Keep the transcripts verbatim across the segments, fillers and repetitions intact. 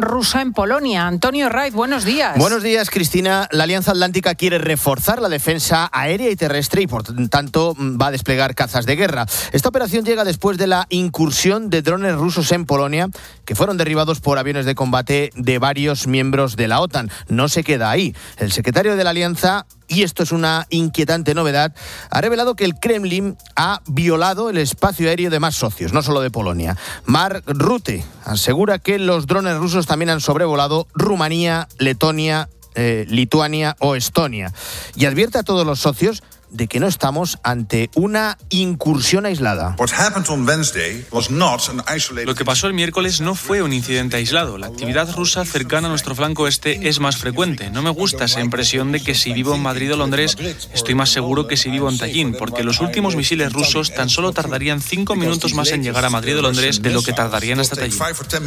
rusa en Polonia. Antonio Raiz, buenos días. Buenos días, Cristina. La Alianza Atlántica quiere reforzar la defensa aérea y terrestre y, por tanto, va a desplegar cazas de guerra. Esta operación llega después de la incursión de drones rusos en Polonia, que fueron derribados por aviones de combate de varios miembros de la OTAN. No se queda ahí. El secretario de la Alianza, y esto es una inquietante novedad, ha revelado que el Kremlin ha violado el espacio aéreo de más socios, no solo de Polonia. Mark Rutte asegura que los drones rusos también han sobrevolado Rumanía, Letonia, eh, Lituania o Estonia. Y advierte a todos los socios de que no estamos ante una incursión aislada. Lo que pasó el miércoles no fue un incidente aislado. La actividad rusa cercana a nuestro flanco este es más frecuente. No me gusta esa impresión de que si vivo en Madrid o Londres estoy más seguro que si vivo en Tallin, porque los últimos misiles rusos tan solo tardarían cinco minutos más en llegar a Madrid o Londres de lo que tardarían hasta Tallin.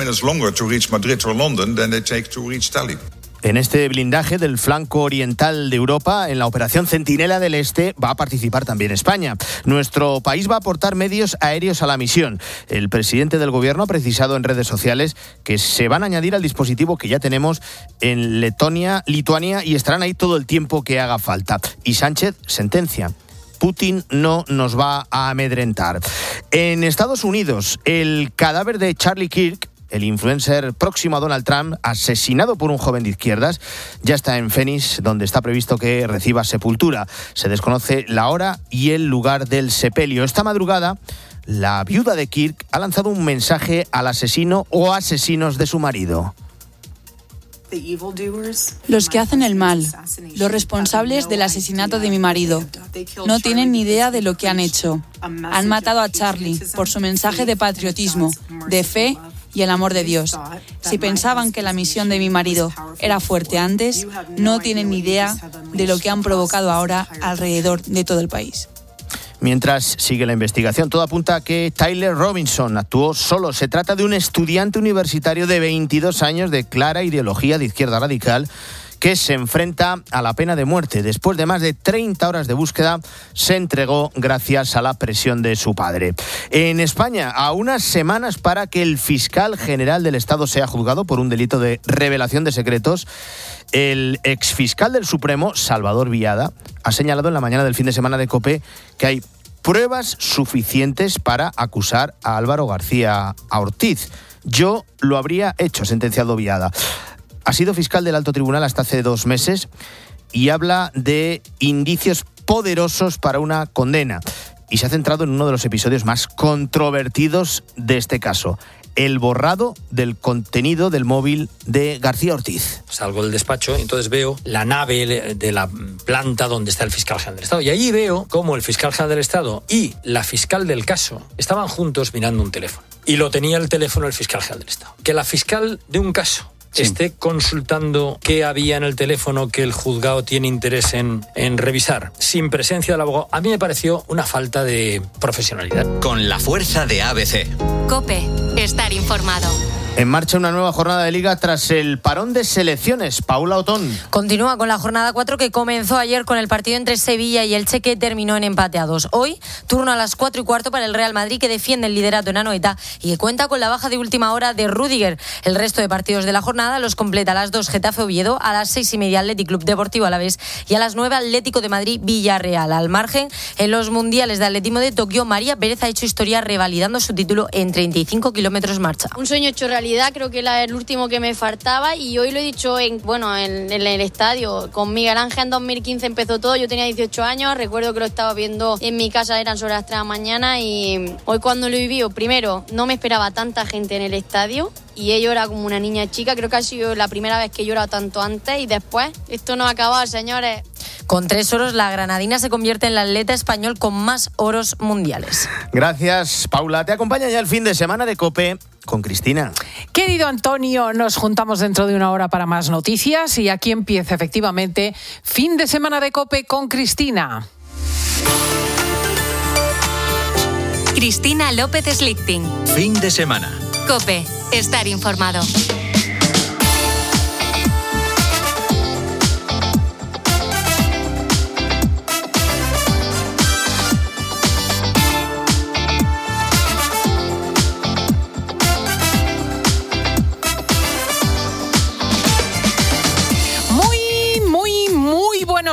En este blindaje del flanco oriental de Europa, en la operación Centinela del Este, va a participar también España. Nuestro país va a aportar medios aéreos a la misión. El presidente del gobierno ha precisado en redes sociales que se van a añadir al dispositivo que ya tenemos en Letonia, Lituania, y estarán ahí todo el tiempo que haga falta. Y Sánchez sentencia: Putin no nos va a amedrentar. En Estados Unidos, el cadáver de Charlie Kirk, el influencer próximo a Donald Trump, asesinado por un joven de izquierdas, ya está en Phoenix, donde está previsto que reciba sepultura. Se desconoce la hora y el lugar del sepelio. Esta madrugada, la viuda de Kirk ha lanzado un mensaje al asesino o asesinos de su marido. Los que hacen el mal, los responsables del asesinato de mi marido, no tienen ni idea de lo que han hecho. Han matado a Charlie por su mensaje de patriotismo, de fe y el amor de Dios. Si pensaban que la misión de mi marido era fuerte antes, no tienen ni idea de lo que han provocado ahora alrededor de todo el país. Mientras sigue la investigación, todo apunta a que Tyler Robinson actuó solo. Se trata de un estudiante universitario de veintidós años de clara ideología de izquierda radical que se enfrenta a la pena de muerte. Después de más de treinta horas de búsqueda, se entregó gracias a la presión de su padre. En España, a unas semanas para que el fiscal general del Estado sea juzgado por un delito de revelación de secretos, el exfiscal del Supremo, Salvador Villada, ha señalado en la mañana del fin de semana de COPE que hay pruebas suficientes para acusar a Álvaro García Ortiz. Yo lo habría hecho, ha sentenciado Villada. Ha sido fiscal del Alto Tribunal hasta hace dos meses y habla de indicios poderosos para una condena. Y se ha centrado en uno de los episodios más controvertidos de este caso: el borrado del contenido del móvil de García Ortiz. Salgo del despacho y entonces veo la nave de la planta donde está el fiscal general del Estado. Y allí veo cómo el fiscal general del Estado y la fiscal del caso estaban juntos mirando un teléfono. Y lo tenía el teléfono el fiscal general del Estado. Que la fiscal de un caso sí. esté consultando qué había en el teléfono que el juzgado tiene interés en, en revisar, sin presencia del abogado, a mí me pareció una falta de profesionalidad. Con la fuerza de A B C. COPE. Estar informado. En marcha una nueva jornada de Liga tras el parón de selecciones. Paula Otón. Continúa con la jornada cuatro que comenzó ayer con el partido entre Sevilla y Elche, que terminó en empate a dos. Hoy, turno a las cuatro y cuarto para el Real Madrid, que defiende el liderato en Anoeta y que cuenta con la baja de última hora de Rüdiger. El resto de partidos de la jornada los completa a las dos Getafe Oviedo, a las seis y media Athletic Club Deportivo Alavés y a las nueve Atlético de Madrid Villarreal. Al margen, en los mundiales de atletismo de Tokio, María Pérez ha hecho historia revalidando su título en treinta y cinco kilómetros marcha. Un sueño hecho realidad, creo que era el último que me faltaba y hoy lo he dicho en, bueno, en, en el estadio. Con Miguel Ángel en dos mil quince empezó todo, yo tenía dieciocho años, recuerdo que lo estaba viendo en mi casa, eran sobre las tres de la mañana y hoy cuando lo viví, primero, no me esperaba tanta gente en el estadio y ella era como una niña chica, creo que ha sido la primera vez que he llorado tanto antes y después, esto no ha acabado, señores. Con tres oros, la granadina se convierte en la atleta español con más oros mundiales. Gracias, Paula. Te acompaña ya el fin de semana de COPE con Cristina. Querido Antonio, nos juntamos dentro de una hora para más noticias y aquí empieza efectivamente fin de semana de COPE con Cristina. Cristina López Slichting. Fin de semana. COPE. Estar informado.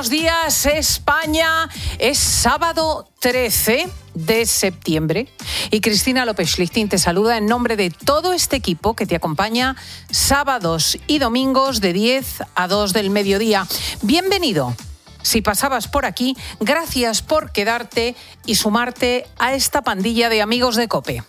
buenos días, España. Es sábado trece de septiembre y Cristina López Schlichting te saluda en nombre de todo este equipo que te acompaña sábados y domingos de diez a dos del mediodía. Bienvenido. Si pasabas por aquí, gracias por quedarte y sumarte a esta pandilla de amigos de COPE.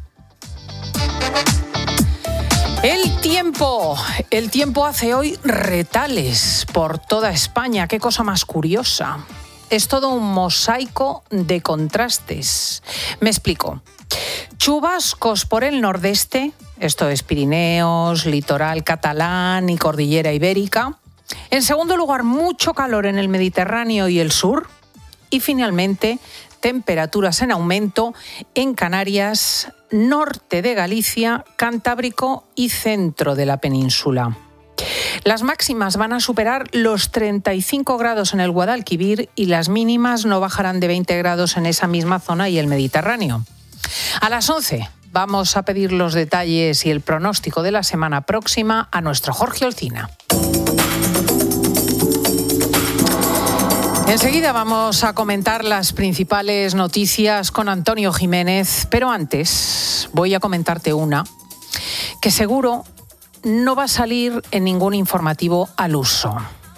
El tiempo, el tiempo hace hoy retales por toda España. Qué cosa más curiosa. Es todo un mosaico de contrastes. Me explico. Chubascos por el nordeste, esto es Pirineos, litoral catalán y cordillera ibérica. En segundo lugar, mucho calor en el Mediterráneo y el sur. Y finalmente, temperaturas en aumento en Canarias, norte de Galicia, Cantábrico y centro de la península. Las máximas van a superar los treinta y cinco grados en el Guadalquivir y las mínimas no bajarán de veinte grados en esa misma zona y el Mediterráneo. A las once vamos a pedir los detalles y el pronóstico de la semana próxima a nuestro Jorge Olcina. Enseguida vamos a comentar las principales noticias con Antonio Jiménez, pero antes voy a comentarte una que seguro no va a salir en ningún informativo al uso.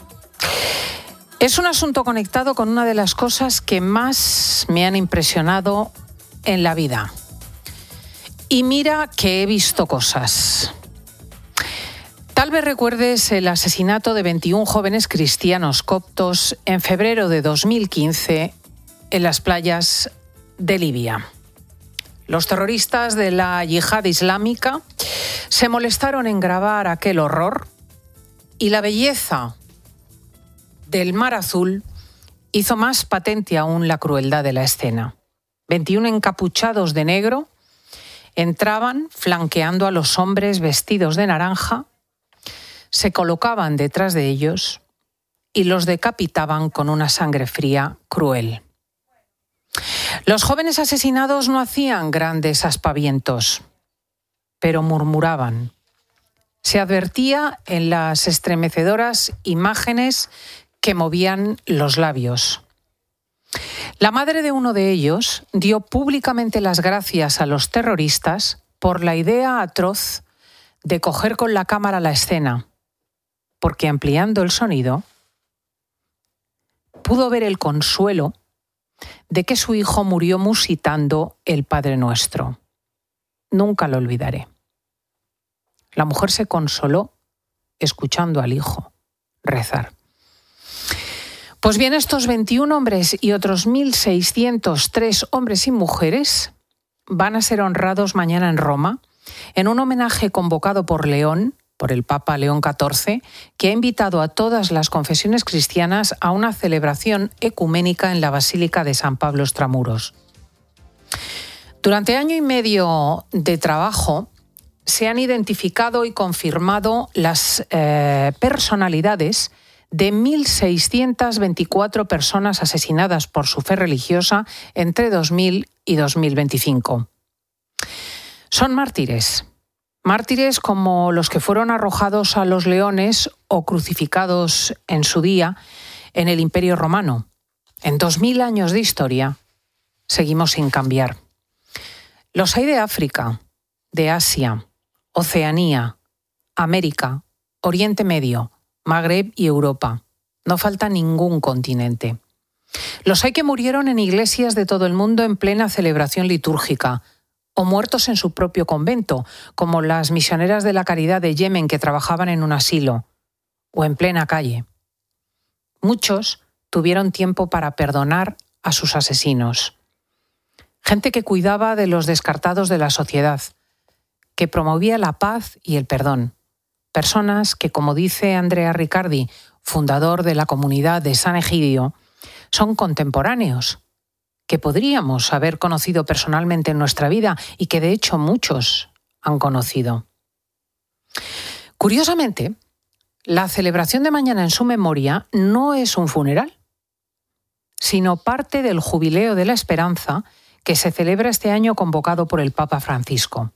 Es un asunto conectado con una de las cosas que más me han impresionado en la vida. Y mira que he visto cosas. Tal vez recuerdes el asesinato de veintiún jóvenes cristianos coptos en febrero de dos mil quince en las playas de Libia. Los terroristas de la yihad islámica se molestaron en grabar aquel horror y la belleza del mar azul hizo más patente aún la crueldad de la escena. veintiún encapuchados de negro entraban flanqueando a los hombres vestidos de naranja, se colocaban detrás de ellos y los decapitaban con una sangre fría cruel. Los jóvenes asesinados no hacían grandes aspavientos, pero murmuraban. Se advertía en las estremecedoras imágenes que movían los labios. La madre de uno de ellos dio públicamente las gracias a los terroristas por la idea atroz de coger con la cámara la escena, porque ampliando el sonido, pudo ver el consuelo de que su hijo murió musitando el Padre Nuestro. Nunca lo olvidaré. La mujer se consoló escuchando al hijo rezar. Pues bien, estos veintiún hombres y otros mil seiscientos tres hombres y mujeres van a ser honrados mañana en Roma en un homenaje convocado por León, por el Papa León catorce, que ha invitado a todas las confesiones cristianas a una celebración ecuménica en la Basílica de San Pablo Extramuros. Durante año y medio de trabajo se han identificado y confirmado las eh, personalidades de mil seiscientas veinticuatro personas asesinadas por su fe religiosa entre dos mil y dos mil veinticinco. Son mártires. Mártires como los que fueron arrojados a los leones o crucificados en su día en el Imperio Romano. En dos mil años de historia seguimos sin cambiar. Los hay de África, de Asia, Oceanía, América, Oriente Medio, Magreb y Europa. No falta ningún continente. Los hay que murieron en iglesias de todo el mundo en plena celebración litúrgica, o muertos en su propio convento, como las misioneras de la Caridad de Yemen que trabajaban en un asilo, o en plena calle. Muchos tuvieron tiempo para perdonar a sus asesinos. Gente que cuidaba de los descartados de la sociedad, que promovía la paz y el perdón. Personas que, como dice Andrea Riccardi, fundador de la comunidad de San Egidio, son contemporáneos, que podríamos haber conocido personalmente en nuestra vida y que de hecho muchos han conocido. Curiosamente, la celebración de mañana en su memoria no es un funeral, sino parte del Jubileo de la Esperanza que se celebra este año convocado por el Papa Francisco.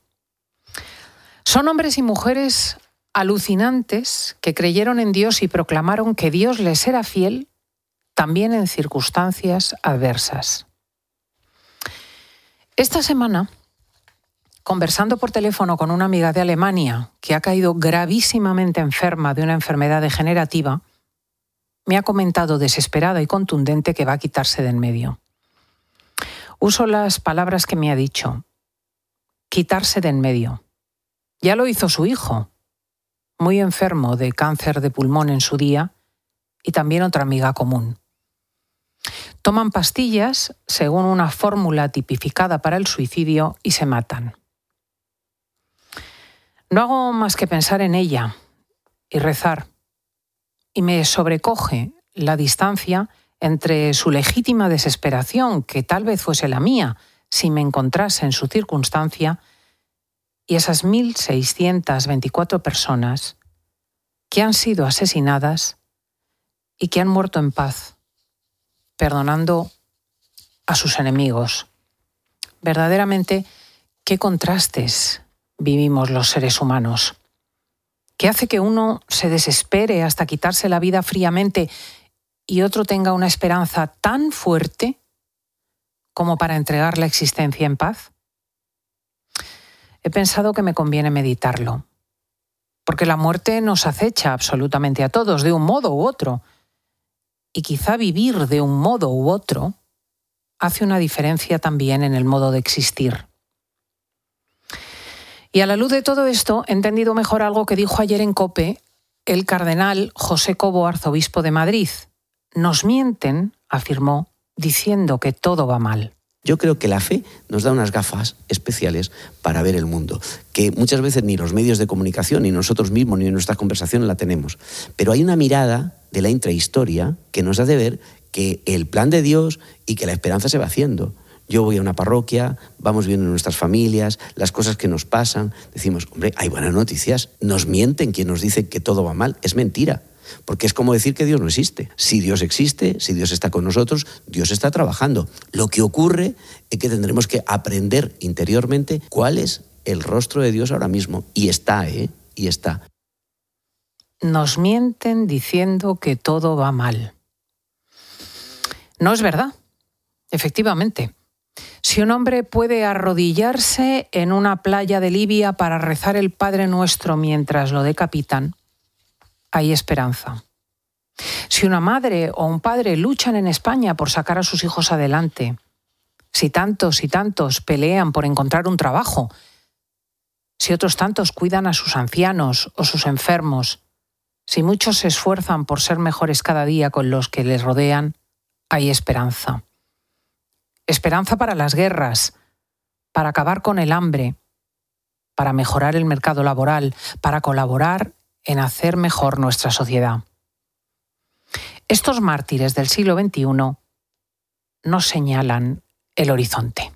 Son hombres y mujeres alucinantes que creyeron en Dios y proclamaron que Dios les era fiel también en circunstancias adversas. Esta semana, conversando por teléfono con una amiga de Alemania que ha caído gravísimamente enferma de una enfermedad degenerativa, me ha comentado desesperada y contundente que va a quitarse de en medio. Uso las palabras que me ha dicho. Quitarse de en medio. Ya lo hizo su hijo, muy enfermo de cáncer de pulmón en su día, y también otra amiga común. Toman pastillas según una fórmula tipificada para el suicidio y se matan. No hago más que pensar en ella y rezar, y me sobrecoge la distancia entre su legítima desesperación, que tal vez fuese la mía si me encontrase en su circunstancia, y esas mil seiscientas veinticuatro personas que han sido asesinadas y que han muerto en paz, perdonando a sus enemigos. Verdaderamente, qué contrastes vivimos los seres humanos. ¿Qué hace que uno se desespere hasta quitarse la vida fríamente y otro tenga una esperanza tan fuerte como para entregar la existencia en paz? He pensado que me conviene meditarlo, porque la muerte nos acecha absolutamente a todos, de un modo u otro, y quizá vivir de un modo u otro hace una diferencia también en el modo de existir. Y a la luz de todo esto, he entendido mejor algo que dijo ayer en COPE el cardenal José Cobo, arzobispo de Madrid. Nos mienten, afirmó, diciendo que todo va mal. Yo creo que la fe nos da unas gafas especiales para ver el mundo, que muchas veces ni los medios de comunicación, ni nosotros mismos, ni en nuestras conversaciones la tenemos. Pero hay una mirada de la intrahistoria que nos hace ver que el plan de Dios y que la esperanza se va haciendo. Yo voy a una parroquia, vamos viendo nuestras familias, las cosas que nos pasan, decimos, hombre, hay buenas noticias. Nos mienten quien nos dice que todo va mal, es mentira. Porque es como decir que Dios no existe. Si Dios existe, si Dios está con nosotros, Dios está trabajando. Lo que ocurre es que tendremos que aprender interiormente cuál es el rostro de Dios ahora mismo. Y está, ¿eh? Y está. Nos mienten diciendo que todo va mal. No es verdad, efectivamente. Si un hombre puede arrodillarse en una playa de Libia para rezar el Padre Nuestro mientras lo decapitan, hay esperanza. Si una madre o un padre luchan en España por sacar a sus hijos adelante, si tantos y tantos pelean por encontrar un trabajo, si otros tantos cuidan a sus ancianos o sus enfermos, si muchos se esfuerzan por ser mejores cada día con los que les rodean, hay esperanza. Esperanza para las guerras, para acabar con el hambre, para mejorar el mercado laboral, para colaborar en hacer mejor nuestra sociedad. Estos mártires del siglo veintiuno nos señalan el horizonte.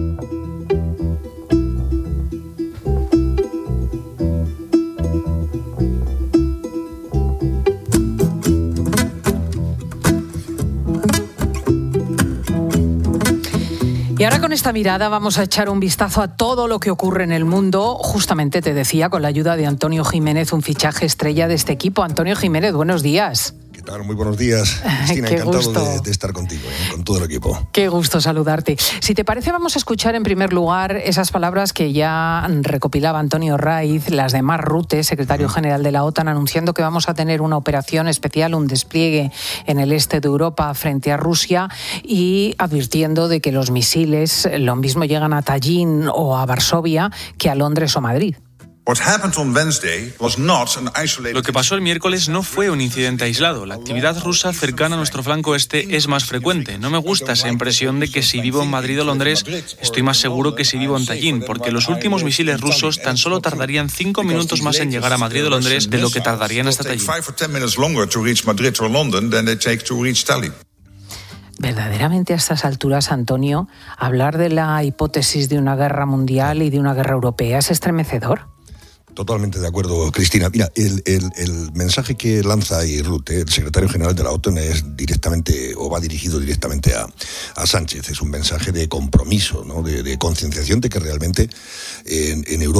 Y ahora con esta mirada vamos a echar un vistazo a todo lo que ocurre en el mundo. Justamente te decía, con la ayuda de Antonio Jiménez, un fichaje estrella de este equipo. Antonio Jiménez, buenos días. ¿Qué tal? Muy buenos días, Cristina. Qué encantado gusto. de, de estar contigo, ¿eh? Con todo el equipo. Qué gusto saludarte. Si te parece, vamos a escuchar en primer lugar esas palabras que ya recopilaba Antonio Raiz, las de Mark Rutte, secretario general de la OTAN, anunciando que vamos a tener una operación especial, un despliegue en el este de Europa frente a Rusia, y advirtiendo de que los misiles lo mismo llegan a Tallinn o a Varsovia que a Londres o Madrid. Lo que pasó el miércoles no fue un incidente aislado. La actividad rusa cercana a nuestro flanco este es más frecuente. No me gusta esa impresión de que si vivo en Madrid o Londres, estoy más seguro que si vivo en Tallinn, porque los últimos misiles rusos tan solo tardarían cinco minutos más en llegar a Madrid o Londres de lo que tardarían hasta Tallinn. Verdaderamente a estas alturas, Antonio, hablar de la hipótesis de una guerra mundial y de una guerra europea es estremecedor. Totalmente de acuerdo, Cristina. Mira, el, el, el mensaje que lanza ahí Rutte, el secretario general de la OTAN, es directamente, o va dirigido directamente a, a Sánchez. Es un mensaje de compromiso, ¿no? de, de concienciación de que realmente en, en Europa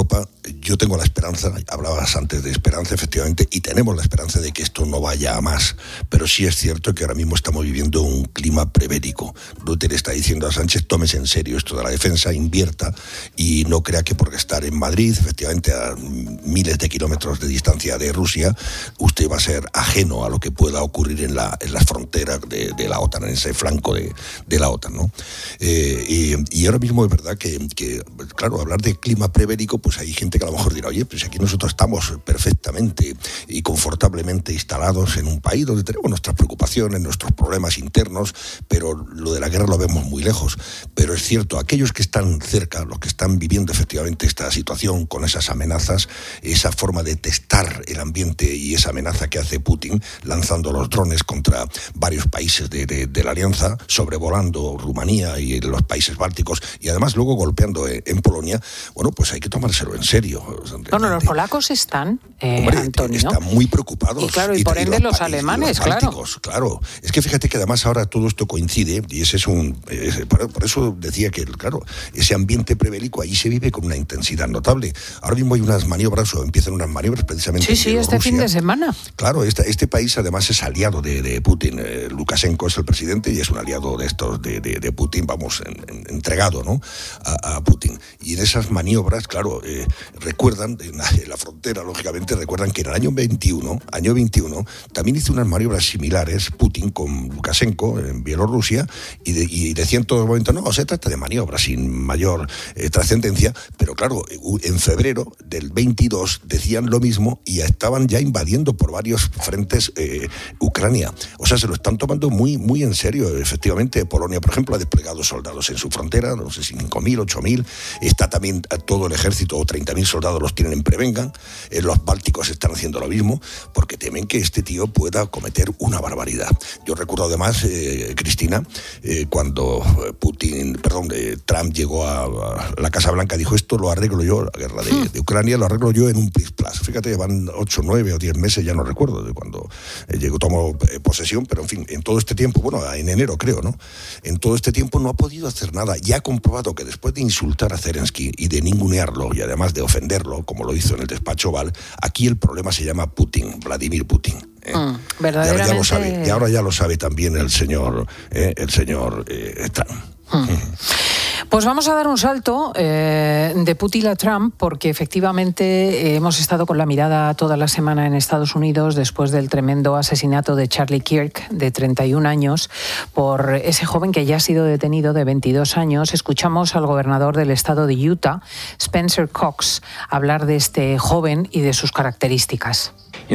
yo tengo la esperanza, hablabas antes de esperanza, efectivamente, y tenemos la esperanza de que esto no vaya a más, pero sí es cierto que ahora mismo estamos viviendo un clima prebélico. Rutte le está diciendo a Sánchez, tómese en serio esto de la defensa, invierta, y no crea que por estar en Madrid, efectivamente a miles de kilómetros de distancia de Rusia, usted va a ser ajeno a lo que pueda ocurrir en la en las fronteras de, de la OTAN, en ese flanco de, de la OTAN, ¿no? Eh, y, y ahora mismo es verdad que, que, claro, hablar de clima prebélico, pues hay gente que a lo mejor dirá, oye, pues aquí nosotros estamos perfectamente y confortablemente instalados en un país donde tenemos nuestras preocupaciones, nuestros problemas internos, pero lo de la guerra lo vemos muy lejos. Pero es cierto, aquellos que están cerca, los que están viviendo efectivamente esta situación con esas amenazas, esa forma de testar el ambiente y esa amenaza que hace Putin, lanzando los drones contra varios países de, de, de la alianza, sobrevolando Rumanía y los países bálticos, y además luego golpeando en Polonia, bueno, pues hay que tomárselo en serio. Bueno, los polacos están, eh, Hombre, Antonio. están muy preocupados. Y claro, y, y por ende los, los alemanes, los bálticos, claro. claro. Es que fíjate que además ahora todo esto coincide, y ese es un... Es, por, por eso decía que, claro, ese ambiente prebélico ahí se vive con una intensidad notable. Ahora mismo hay unas maniobras, o empiezan unas maniobras precisamente Sí, sí, este fin de semana. Claro, este, este país además es aliado de, de Putin. Eh, Lukashenko es el presidente y es un aliado de estos, de, de, de Putin, vamos, en, en, entregado, ¿no?, a, a Putin. Y en esas maniobras, claro, eh, recuerdan, en la, en la frontera, lógicamente, recuerdan que en el año veintiuno, año veintiuno, también hizo unas maniobras similares Putin con Lukashenko en Bielorrusia, y, de, y decían en todo momento, no, se trata de maniobras sin mayor eh, trascendencia, pero claro, en febrero del veintidós decían lo mismo y estaban ya invadiendo por varios frentes eh, Ucrania. O sea, se lo están tomando muy, muy en serio. Efectivamente, Polonia, por ejemplo, ha desplegado soldados en su frontera, no sé si cinco mil, ocho mil, está también todo el ejército, o treinta mil soldados los tienen en Prevengan, eh, los bálticos están haciendo lo mismo, porque temen que este tío pueda cometer una barbaridad. Yo recuerdo además, eh, Cristina, eh, cuando Putin, perdón, eh, Trump llegó a, a la Casa Blanca, dijo, esto lo arreglo yo, la guerra de, de Ucrania, lo arreglo yo en un plis plas. Fíjate, van ocho, nueve o diez meses, ya no recuerdo, de cuando eh, llegó, tomó eh, posesión, pero en fin, en todo este tiempo, bueno, en enero creo, ¿no? En todo este tiempo no ha podido hacer nada. Ya ha comprobado que después de insultar a Zelensky y de ningunearlo, y además de ofenderlo, como lo hizo en el despacho Oval, aquí el problema se llama Putin, Vladimir Putin. ¿eh? Mm, verdaderamente... Y ahora ya lo sabe, y ahora ya lo sabe también el señor, eh, el señor eh, Trump. Mm. Pues vamos a dar un salto eh, de Putin a Trump, porque efectivamente eh, hemos estado con la mirada toda la semana en Estados Unidos después del tremendo asesinato de Charlie Kirk, de treinta y un años, por ese joven que ya ha sido detenido, de veintidós años. Escuchamos al gobernador del estado de Utah, Spencer Cox, hablar de este joven y de sus características.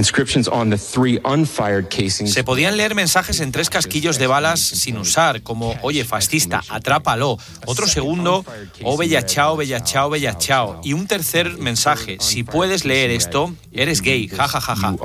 Se podían leer mensajes en tres casquillos de balas sin usar, como oye fascista, atrápalo. Otro segundo, oh bella chao, bella chao, bella chao. Y un tercer mensaje, si puedes leer esto, eres gay, ja ja ja ja.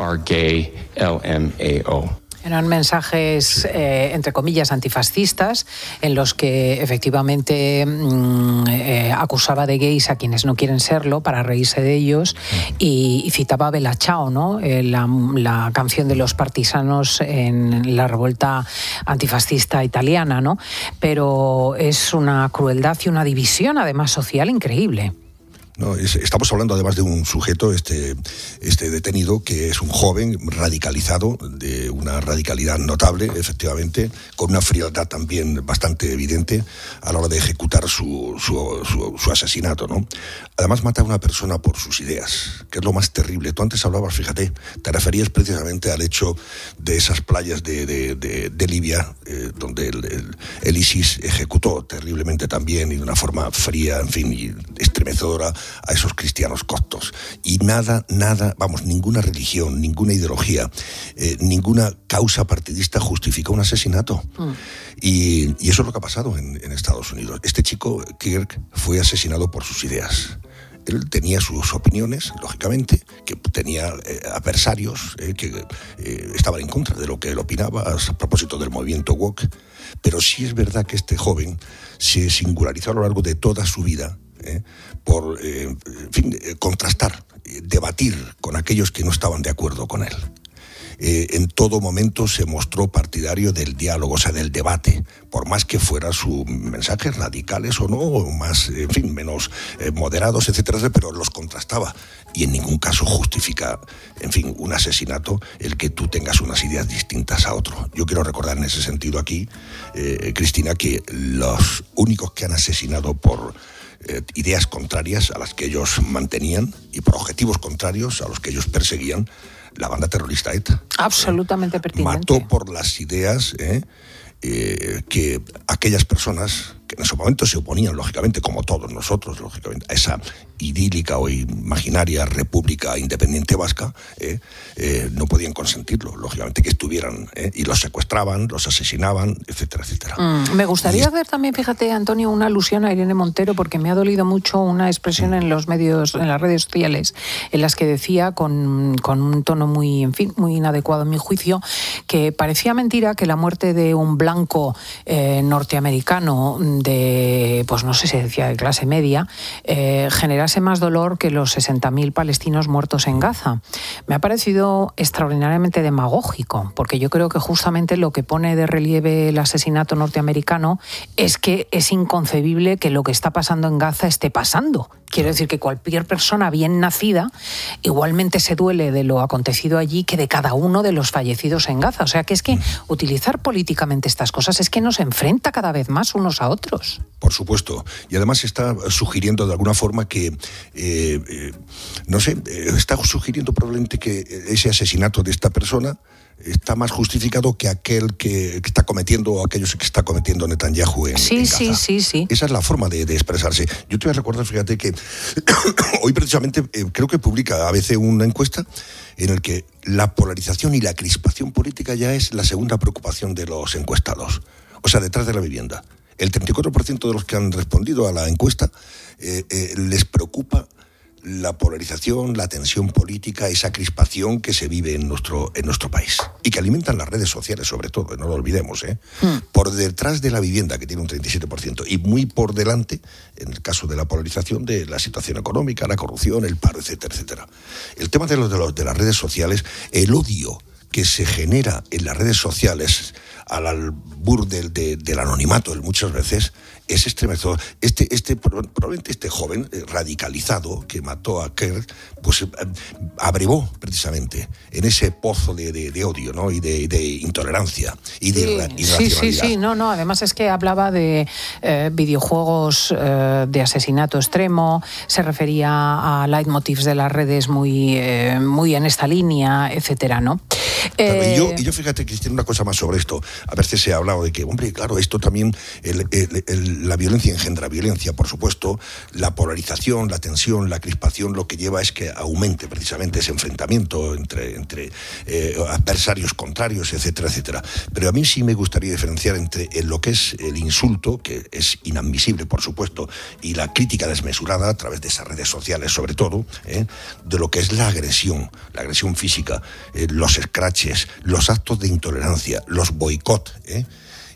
Eran mensajes, eh, entre comillas, antifascistas, en los que efectivamente mmm, eh, acusaba de gays a quienes no quieren serlo para reírse de ellos, y, y citaba Bella Ciao, ¿no? Eh, la, la canción de los partisanos en la revuelta antifascista italiana, ¿no? Pero es una crueldad y una división, además, social increíble. No, es, estamos hablando además de un sujeto, este, este detenido, que es un joven radicalizado, de una radicalidad notable, efectivamente, con una frialdad también bastante evidente a la hora de ejecutar su, su, su, su asesinato, ¿no? Además mata a una persona por sus ideas, que es lo más terrible. Tú antes hablabas, fíjate, te referías precisamente al hecho de esas playas de, de, de, de Libia, eh, donde el, el, el ISIS ejecutó terriblemente también y de una forma fría, en fin, y estremecedora, a esos cristianos coptos. Y nada, nada, vamos, ninguna religión, ninguna ideología, eh, ninguna causa partidista justifica un asesinato. Mm. Y, y eso es lo que ha pasado en, en Estados Unidos. Este chico, Kirk, fue asesinado por sus ideas. Él tenía sus opiniones, lógicamente, que tenía eh, adversarios eh, que eh, estaban en contra de lo que él opinaba a propósito del movimiento woke, pero sí es verdad que este joven se singularizó a lo largo de toda su vida eh, por, eh, en fin, eh, contrastar, eh, debatir con aquellos que no estaban de acuerdo con él. eh, en todo momento se mostró partidario del diálogo, o sea, del debate, por más que fueran sus mensajes radicales o no, o más, en fin, menos eh, moderados, etcétera, pero los contrastaba. Y en ningún caso justifica, en fin, un asesinato el que tú tengas unas ideas distintas a otro. Yo quiero recordar en ese sentido aquí, eh, Cristina, que los únicos que han asesinado por eh, ideas contrarias a las que ellos mantenían y por objetivos contrarios a los que ellos perseguían, la banda terrorista ETA. Absolutamente eh, pertinente. Mató por las ideas eh, eh, que aquellas personas que en ese momento se oponían, lógicamente, como todos nosotros, lógicamente, a esa idílica o imaginaria República Independiente Vasca, eh, eh, no podían consentirlo, lógicamente, que estuvieran, eh, y los secuestraban, los asesinaban, etcétera, etcétera. Mm, me gustaría y... ver también, fíjate, Antonio, una alusión a Irene Montero, porque me ha dolido mucho una expresión en los medios, en las redes sociales, en las que decía, con, con un tono muy, en fin, muy inadecuado en mi juicio, que parecía mentira que la muerte de un blanco eh, norteamericano de, pues no sé si decía de clase media, eh, generase más dolor que los sesenta mil palestinos muertos en Gaza. Me ha parecido extraordinariamente demagógico, porque yo creo que justamente lo que pone de relieve el asesinato norteamericano es que es inconcebible que lo que está pasando en Gaza esté pasando. Quiero decir que cualquier persona bien nacida igualmente se duele de lo acontecido allí que de cada uno de los fallecidos en Gaza. O sea que es que utilizar políticamente estas cosas es que nos enfrenta cada vez más unos a otros. Por supuesto. Y además está sugiriendo de alguna forma que, eh, eh, no sé, está sugiriendo probablemente que ese asesinato de esta persona está más justificado que aquel que, que está cometiendo o aquellos que está cometiendo Netanyahu en, sí, en Gaza. Sí, sí, sí. Esa es la forma de, de expresarse. Yo te voy a recordar, fíjate, que hoy precisamente eh, creo que publica A B C una encuesta en el que la polarización y la crispación política ya es la segunda preocupación de los encuestados. O sea, detrás de la vivienda. El treinta y cuatro por ciento de los que han respondido a la encuesta eh, eh, les preocupa la polarización, la tensión política, esa crispación que se vive en nuestro, en nuestro país y que alimentan las redes sociales, sobre todo, no lo olvidemos, ¿eh? Mm. Por detrás de la vivienda, que tiene un treinta y siete por ciento, y muy por delante, en el caso de la polarización, de la situación económica, la corrupción, el paro, etcétera, etcétera. El tema de, los, de, los, de las redes sociales, el odio que se genera en las redes sociales al albur del, de, del anonimato muchas veces es estremecedor. Este, este, probablemente este joven eh, radicalizado que mató a Kerr, pues eh, abrevó precisamente en ese pozo de, de, de odio, ¿no? y de, de intolerancia y de sí, irracionalidad. Sí, sí, sí, no, no, además es que hablaba de eh, videojuegos eh, de asesinato extremo, se refería a leitmotivs de las redes muy, eh, muy en esta línea, etcétera, ¿no? Eh... Y, yo, y yo fíjate, Cristina, una cosa más sobre esto. A veces se ha hablado de que, hombre, claro, esto también, el, el, el, la violencia engendra violencia, por supuesto, la polarización, la tensión, la crispación, lo que lleva es que aumente precisamente ese enfrentamiento entre, entre eh, adversarios contrarios, etcétera, etcétera. Pero a mí sí me gustaría diferenciar entre lo que es el insulto, que es inadmisible, por supuesto, y la crítica desmesurada a través de esas redes sociales, sobre todo, eh, de lo que es la agresión, la agresión física, eh, los scratches, los actos de intolerancia, los boicot, ¿eh?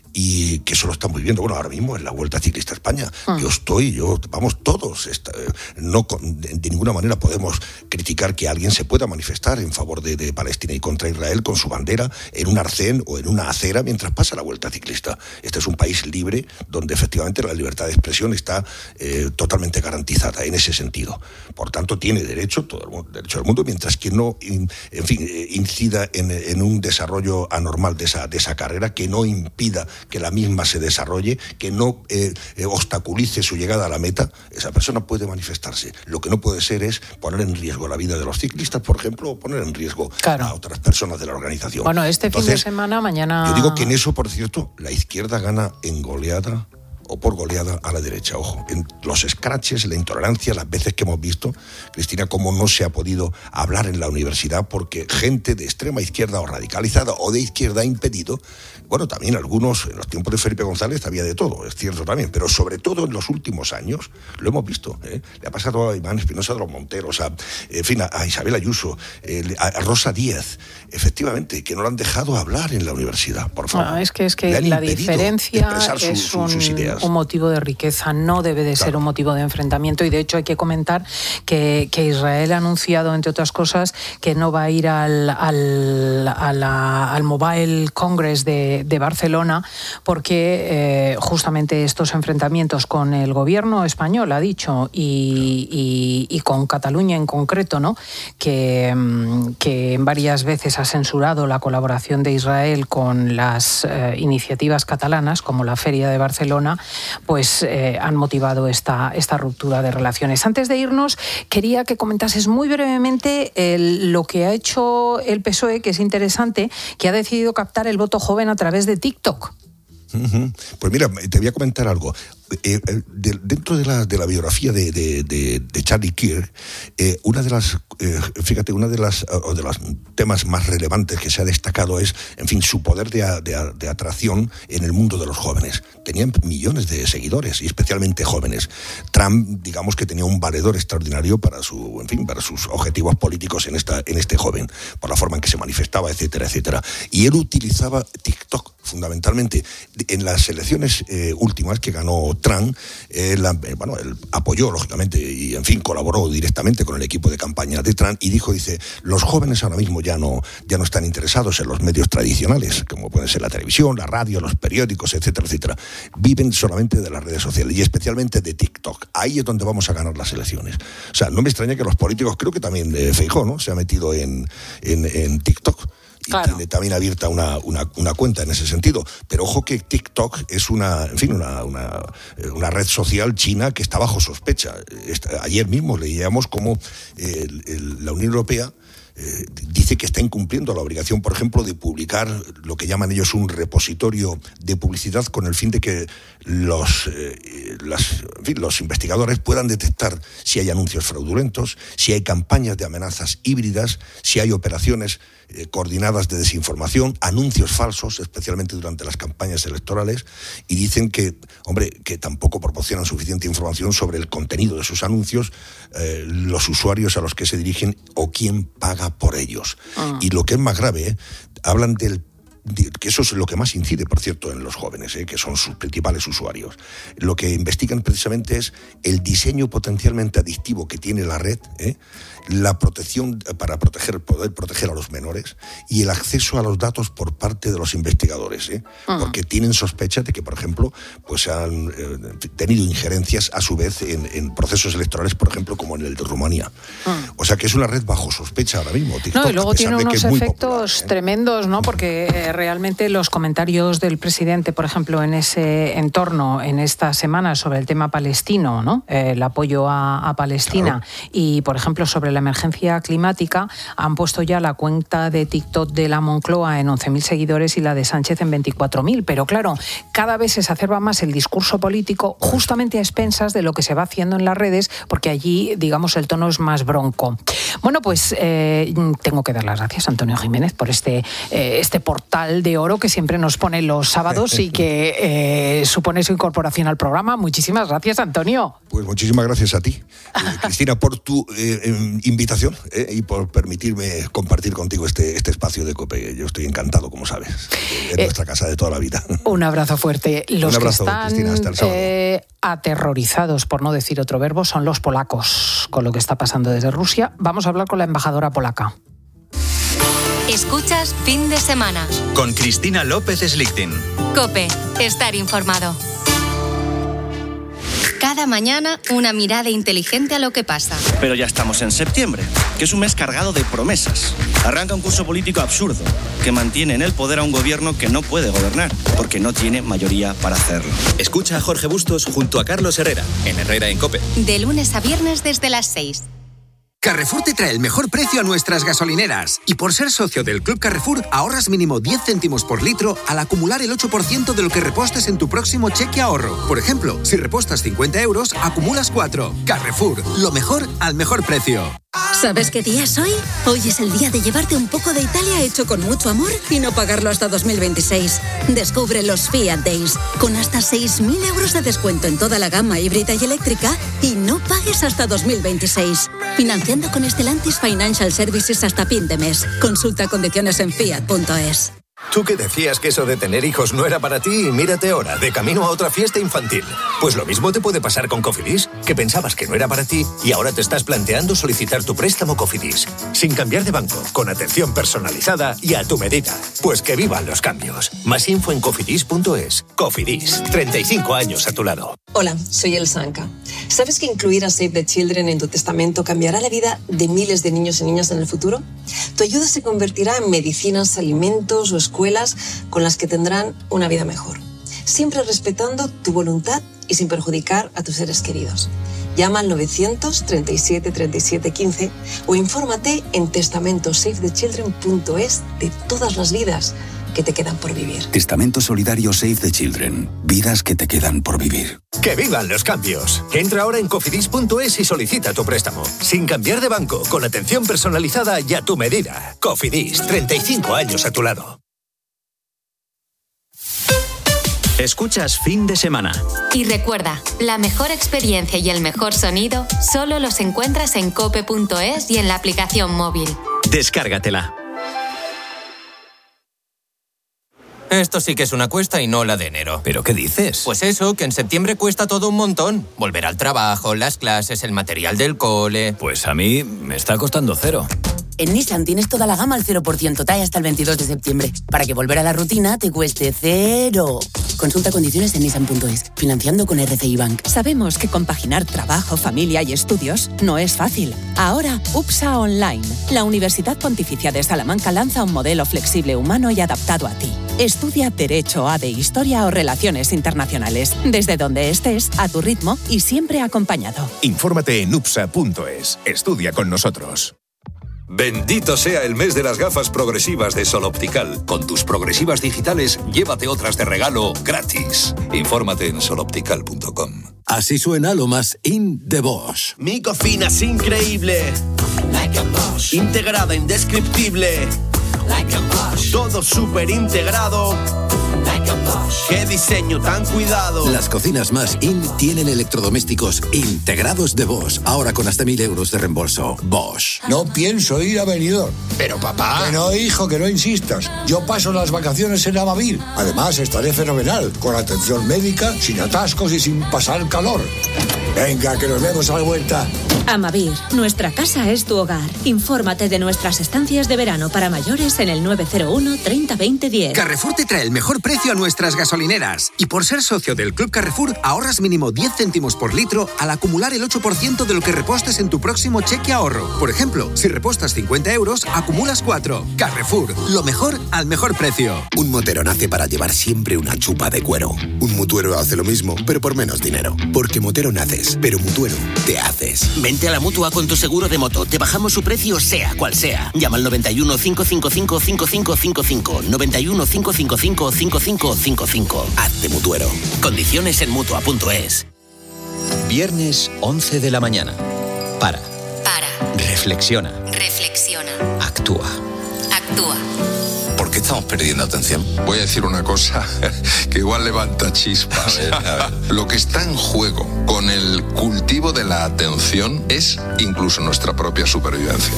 y que eso lo estamos viviendo, bueno, ahora mismo en la Vuelta Ciclista a España. Ah. Yo estoy, yo, vamos, todos, esta, no de, de ninguna manera podemos criticar que alguien se pueda manifestar en favor de, de Palestina y contra Israel con su bandera en un arcén o en una acera mientras pasa la Vuelta Ciclista. Este es un país libre donde efectivamente la libertad de expresión está eh, totalmente garantizada en ese sentido. Por tanto, tiene derecho, todo el mundo, derecho al mundo, mientras que no, in, en fin, eh, incida en, en un desarrollo anormal de esa, de esa carrera, que no impida que la misma se desarrolle, que no eh, eh, obstaculice su llegada a la meta. Esa persona puede manifestarse. Lo que no puede ser es poner en riesgo la vida de los ciclistas, por ejemplo, o poner en riesgo claro. a otras personas de la organización. Bueno, este Entonces, fin de semana, mañana... Yo digo que en eso, por cierto, la izquierda gana en goleada o por goleada a la derecha, ojo. En los scratches, la intolerancia, las veces que hemos visto, Cristina, cómo no se ha podido hablar en la universidad porque gente de extrema izquierda o radicalizada o de izquierda ha impedido, bueno, también algunos, en los tiempos de Felipe González había de todo, es cierto también, pero sobre todo en los últimos años lo hemos visto, ¿eh? Le ha pasado a Iván Espinosa de los Monteros, a, en fin, a, a Isabel Ayuso, eh, a, a Rosa Díaz, efectivamente, que no lo han dejado hablar en la universidad, por favor. No, es que, es que la diferencia su, es su, un, sus ideas. un motivo de riqueza, no debe de ser un motivo de enfrentamiento. Y de hecho hay que comentar que, que Israel ha anunciado, entre otras cosas, que no va a ir al, al, a la, al Mobile Congress de, de Barcelona porque eh, justamente estos enfrentamientos con el gobierno español, ha dicho, y, y, y con Cataluña en concreto, ¿no? que, que varias veces ha censurado la colaboración de Israel con las eh, iniciativas catalanas, como la Feria de Barcelona, pues eh, han motivado esta, esta ruptura de relaciones. Antes de irnos, quería que comentases muy brevemente el, lo que ha hecho el P S O E, que es interesante, que ha decidido captar el voto joven a través de TikTok. Uh-huh. Pues mira, te voy a comentar algo. Eh, de, dentro de la, de la biografía de, de, de, de Charlie Kirk, eh, una de las, eh, fíjate, una de las o de los temas más relevantes que se ha destacado es, en fin, su poder de, de, de atracción en el mundo de los jóvenes. Tenían millones de seguidores, y especialmente jóvenes. Trump, digamos que tenía un valedor extraordinario para su, en fin, para sus objetivos políticos en esta, en este joven, por la forma en que se manifestaba, etcétera, etcétera. Y él utilizaba TikTok fundamentalmente en las elecciones eh, últimas que ganó Trump. Él, eh, bueno, él apoyó lógicamente y en fin colaboró directamente con el equipo de campaña de Trump y dijo, dice, los jóvenes ahora mismo ya no, ya no están interesados en los medios tradicionales, como pueden ser la televisión, la radio, los periódicos, etcétera, etcétera. Viven solamente de las redes sociales y especialmente de TikTok. Ahí es donde vamos a ganar las elecciones. O sea, no me extraña que los políticos, creo que también eh, Feijóo, ¿no?, se ha metido en, en, en TikTok. Y claro, tiene también abierta una, una, una cuenta en ese sentido. Pero ojo que TikTok es una, en fin, una, una, una red social china que está bajo sospecha. Ayer mismo leíamos cómo eh, el, la Unión Europea eh, dice que está incumpliendo la obligación, por ejemplo, de publicar lo que llaman ellos un repositorio de publicidad con el fin de que los, eh, las, en fin, los investigadores puedan detectar si hay anuncios fraudulentos, si hay campañas de amenazas híbridas, si hay operaciones Eh, coordinadas de desinformación, anuncios falsos, especialmente durante las campañas electorales, y dicen que, hombre, que tampoco proporcionan suficiente información sobre el contenido de esos anuncios, eh, los usuarios a los que se dirigen o quién paga por ellos. Ah. Y lo que es más grave, eh, hablan del que eso es lo que más incide, por cierto, en los jóvenes, ¿eh? que son sus principales usuarios. Lo que investigan precisamente es el diseño potencialmente adictivo que tiene la red, ¿eh? la protección para proteger, poder proteger a los menores y el acceso a los datos por parte de los investigadores, ¿eh? uh-huh. porque tienen sospecha de que, por ejemplo, pues han eh, tenido injerencias a su vez en, en procesos electorales, por ejemplo, como en el de Rumanía. Uh-huh. O sea que es una red bajo sospecha ahora mismo, TikTok, no, y luego tiene unos efectos popular, ¿eh? tremendos, ¿no? Porque eh, realmente los comentarios del presidente, por ejemplo, en ese entorno, en esta semana, sobre el tema palestino, ¿no? Eh, el apoyo a, a Palestina, claro. y, por ejemplo, sobre la emergencia climática, han puesto ya la cuenta de TikTok de la Moncloa en once mil seguidores y la de Sánchez en veinticuatro mil. Pero claro, cada vez se exacerba más el discurso político justamente a expensas de lo que se va haciendo en las redes, porque allí, digamos, el tono es más bronco. Bueno, pues eh, tengo que dar las gracias a Antonio Jiménez por este, eh, este portal de oro que siempre nos pone los sábados y que eh, supone su incorporación al programa. Muchísimas gracias, Antonio. Pues muchísimas gracias a ti, eh, Cristina, por tu eh, invitación eh, y por permitirme compartir contigo este, este espacio de COPE. Yo estoy encantado, como sabes, en eh, nuestra casa de toda la vida. Un abrazo fuerte. Los un abrazo, que están Cristina, hasta el sábado. Eh, aterrorizados, por no decir otro verbo, son los polacos con lo que está pasando desde Rusia. Vamos a hablar con la embajadora polaca. Escuchas Fin de Semana con Cristina López Slichting. COPE, estar informado. Cada mañana una mirada inteligente a lo que pasa. Pero ya estamos en septiembre, que es un mes cargado de promesas. Arranca un curso político absurdo, que mantiene en el poder a un gobierno que no puede gobernar, porque no tiene mayoría para hacerlo. Escucha a Jorge Bustos junto a Carlos Herrera, en Herrera en COPE. De lunes a viernes desde las seis. Carrefour te trae el mejor precio a nuestras gasolineras. Y por ser socio del Club Carrefour, ahorras mínimo diez céntimos por litro al acumular el ocho por ciento de lo que repostes en tu próximo cheque ahorro. Por ejemplo, si repostas cincuenta euros, acumulas cuatro. Carrefour, lo mejor al mejor precio. ¿Sabes qué día es hoy? Hoy es el día de llevarte un poco de Italia hecho con mucho amor y no pagarlo hasta dos mil veintiséis. Descubre los Fiat Days, con hasta seis mil euros de descuento en toda la gama híbrida y eléctrica y no pagues hasta dos mil veintiséis. Financiando con Stellantis Financial Services hasta fin de mes. Consulta condiciones en fiat punto es. Tú que decías que eso de tener hijos no era para ti y mírate ahora, de camino a otra fiesta infantil. Pues lo mismo te puede pasar con Cofidis, que pensabas que no era para ti y ahora te estás planteando solicitar tu préstamo Cofidis. Sin cambiar de banco, con atención personalizada y a tu medida. Pues que vivan los cambios. Más info en cofidis punto es. Cofidis, treinta y cinco años a tu lado. Hola, soy Elsa Anca. ¿Sabes que incluir a Save the Children en tu testamento cambiará la vida de miles de niños y niñas en el futuro? Tu ayuda se convertirá en medicinas, alimentos o escuelas con las que tendrán una vida mejor. Siempre respetando tu voluntad y sin perjudicar a tus seres queridos. Llama al novecientos treinta y siete treinta y siete quince o infórmate en testamento save the children punto es de todas las vidas que te quedan por vivir. Testamento solidario Save the Children. Vidas que te quedan por vivir. ¡Que vivan los cambios! Entra ahora en cofidis punto es y solicita tu préstamo. Sin cambiar de banco, con atención personalizada y a tu medida. Cofidis, treinta y cinco años a tu lado. Escuchas Fin de Semana. Y recuerda, la mejor experiencia y el mejor sonido solo los encuentras en cope punto es y en la aplicación móvil. Descárgatela. Esto sí que es una cuesta y no la de enero. ¿Pero qué dices? Pues eso, que en septiembre cuesta todo un montón. Volver al trabajo, las clases, el material del cole... Pues a mí me está costando cero. En Nissan tienes toda la gama al cero por ciento T A E hasta el veintidós de septiembre, para que volver a la rutina te cueste cero. Consulta condiciones en nissan punto es, financiando con R C I Bank. Sabemos que compaginar trabajo, familia y estudios no es fácil. Ahora, U P S A Online. La Universidad Pontificia de Salamanca lanza un modelo flexible, humano y adaptado a ti. Estudia Derecho, A D E, Historia o Relaciones Internacionales. Desde donde estés, a tu ritmo y siempre acompañado. Infórmate en U P S A punto es. Estudia con nosotros. Bendito sea el mes de las gafas progresivas de Sol Optical. Con tus progresivas digitales, llévate otras de regalo gratis. Infórmate en sol optical punto com. Así suena lo más in de Bosch. Mi cocina es increíble. Like a Bosch. Integrada, indescriptible. Like a Bosch. Todo súper integrado. Like a Bosch. Qué diseño tan cuidado. Las cocinas más in tienen electrodomésticos integrados de Bosch. Ahora con hasta mil euros de reembolso. Bosch. No pienso ir a Benidorm. Pero papá... Que no, hijo, que no insistas. Yo paso las vacaciones en Amavir. Además, estaré fenomenal. Con atención médica, sin atascos y sin pasar calor. Venga, que nos vemos a la vuelta. Amavir, nuestra casa es tu hogar. Infórmate de nuestras estancias de verano para mayores en el nueve cero uno treinta veinte diez. Carrefour te trae el mejor precio a nuestras gasolineras. Y por ser socio del Club Carrefour, ahorras mínimo diez céntimos por litro al acumular el ocho por ciento de lo que repostes en tu próximo cheque ahorro. Por ejemplo, si repostas cincuenta euros, acumulas cuatro. Carrefour, lo mejor al mejor precio. Un motero nace para llevar siempre una chupa de cuero. Un mutuero hace lo mismo, pero por menos dinero. Porque motero naces, pero mutuero te haces. Vente a la Mutua con tu seguro de moto. Te bajamos su precio sea cual sea. Llama al noventa y uno, cinco cinco cinco, cinco cinco cinco cinco. noventa y uno, cinco cinco cinco, cinco cinco cinco cinco. Hazte mutuero. Condiciones en mutua punto es. Viernes once de la mañana. Para. Para. Reflexiona. Reflexiona. Actúa. Actúa. ¿Por qué estamos perdiendo atención? Voy a decir una cosa que igual levanta chispas. A ver, a ver. Lo que está en juego con el cultivo de la atención es incluso nuestra propia supervivencia.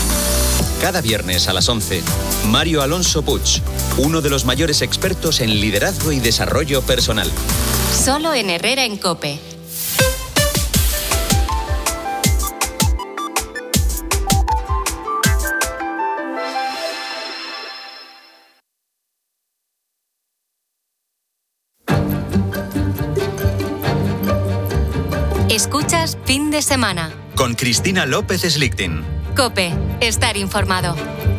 Cada viernes a las once, Mario Alonso Puig, uno de los mayores expertos en liderazgo y desarrollo personal. Solo en Herrera en COPE. Escuchas Fin de Semana. Con Cristina López Slichting. COPE. Estar informado.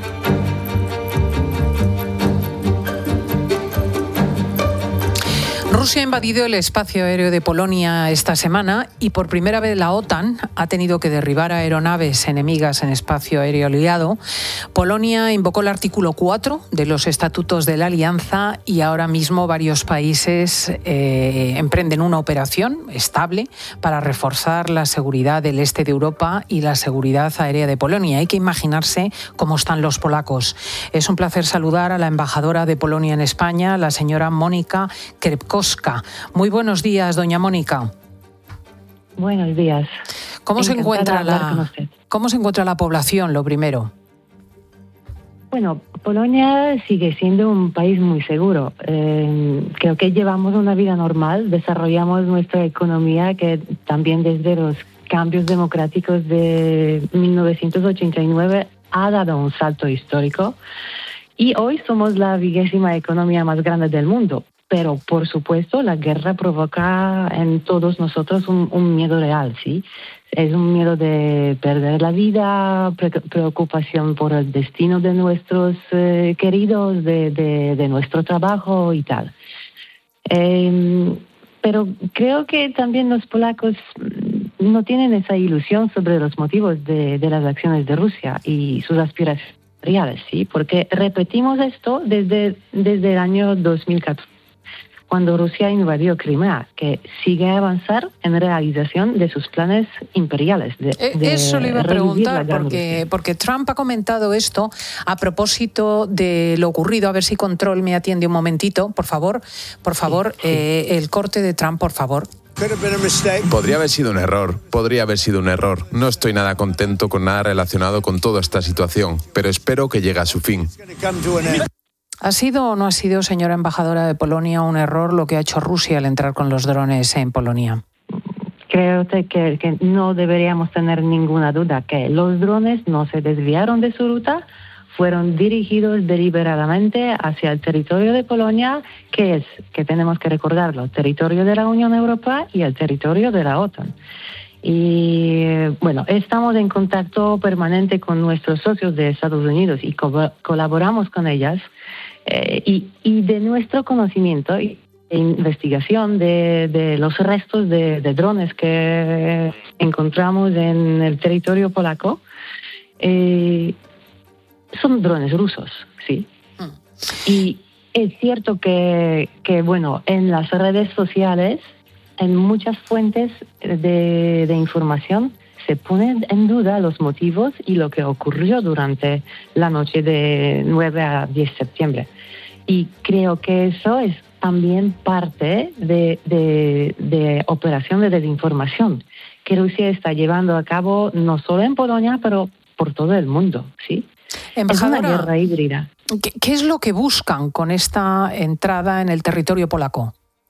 Rusia ha invadido el espacio aéreo de Polonia esta semana y por primera vez la OTAN ha tenido que derribar aeronaves enemigas en espacio aéreo aliado. Polonia invocó el artículo cuatro de los estatutos de la Alianza y ahora mismo varios países eh, emprenden una operación estable para reforzar la seguridad del este de Europa y la seguridad aérea de Polonia. Hay que imaginarse cómo están los polacos. Es un placer saludar a la embajadora de Polonia en España, la señora Mónica Krepkowska. Muy buenos días, doña Mónica. Buenos días. ¿Cómo se encuentra la, ¿Cómo se encuentra la población, lo primero? Bueno, Polonia sigue siendo un país muy seguro. Eh, creo que llevamos una vida normal, desarrollamos nuestra economía que también desde los cambios democráticos de mil novecientos ochenta y nueve ha dado un salto histórico y hoy somos la vigésima economía más grande del mundo. Pero, por supuesto, la guerra provoca en todos nosotros un, un miedo real, ¿sí? Es un miedo de perder la vida, pre- preocupación por el destino de nuestros eh, queridos, de, de, de nuestro trabajo y tal. Eh, pero creo que también los polacos no tienen esa ilusión sobre los motivos de, de las acciones de Rusia y sus aspiraciones reales, ¿sí? Porque repetimos esto desde, desde el año dos mil catorce. Cuando Rusia invadió Crimea, que sigue a avanzar en realización de sus planes imperiales. De, de Eso le iba a preguntar, porque, porque Trump ha comentado esto a propósito de lo ocurrido. A ver si Control me atiende un momentito, por favor. Por favor, sí, sí. Eh, el corte de Trump, por favor. Podría haber sido un error, podría haber sido un error. No estoy nada contento con nada relacionado con toda esta situación, pero espero que llegue a su fin. ¿Ha sido o no ha sido, señora embajadora de Polonia, un error lo que ha hecho Rusia al entrar con los drones en Polonia? Creo que, que no deberíamos tener ninguna duda que los drones no se desviaron de su ruta, fueron dirigidos deliberadamente hacia el territorio de Polonia, que es, que tenemos que recordarlo, territorio de la Unión Europea y el territorio de la OTAN. Y bueno, estamos en contacto permanente con nuestros socios de Estados Unidos y co- colaboramos con ellas. Eh, y, y de nuestro conocimiento y investigación de, de los restos de, de drones que encontramos en el territorio polaco, eh, son drones rusos, sí. Mm. Y es cierto que, que, bueno, en las redes sociales, en muchas fuentes de, de información, se ponen en duda los motivos y lo que ocurrió durante la noche de nueve a diez de septiembre. Y creo que eso es también parte de, de, de operación de desinformación que Rusia está llevando a cabo no solo en Polonia, pero por todo el mundo, ¿sí? Embajadora, es una guerra híbrida. ¿qué, ¿Qué es lo que buscan con esta entrada en el territorio polaco?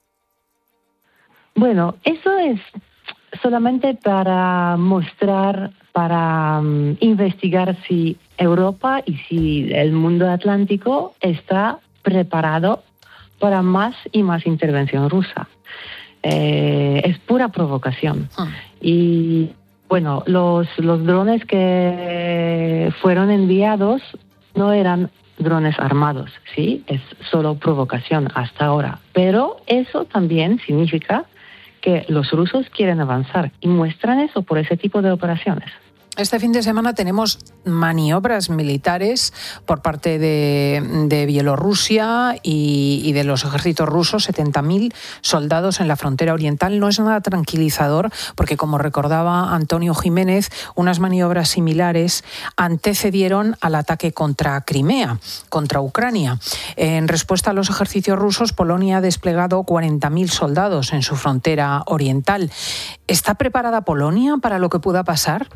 Bueno, eso es solamente para mostrar, para um, investigar si Europa y si el mundo atlántico está preparado para más y más intervención rusa. Eh, es pura provocación. Ah. Y bueno, los, los drones que fueron enviados no eran drones armados, ¿sí? Es solo provocación hasta ahora. Pero eso también significa que los rusos quieren avanzar y muestran eso por ese tipo de operaciones. Este fin de semana tenemos maniobras militares por parte de, de Bielorrusia y, y de los ejércitos rusos, setenta mil soldados en la frontera oriental. No es nada tranquilizador porque, como recordaba Antonio Jiménez, unas maniobras similares antecedieron al ataque contra Crimea, contra Ucrania. En respuesta a los ejercicios rusos, Polonia ha desplegado cuarenta mil soldados en su frontera oriental. ¿Está preparada Polonia para lo que pueda pasar?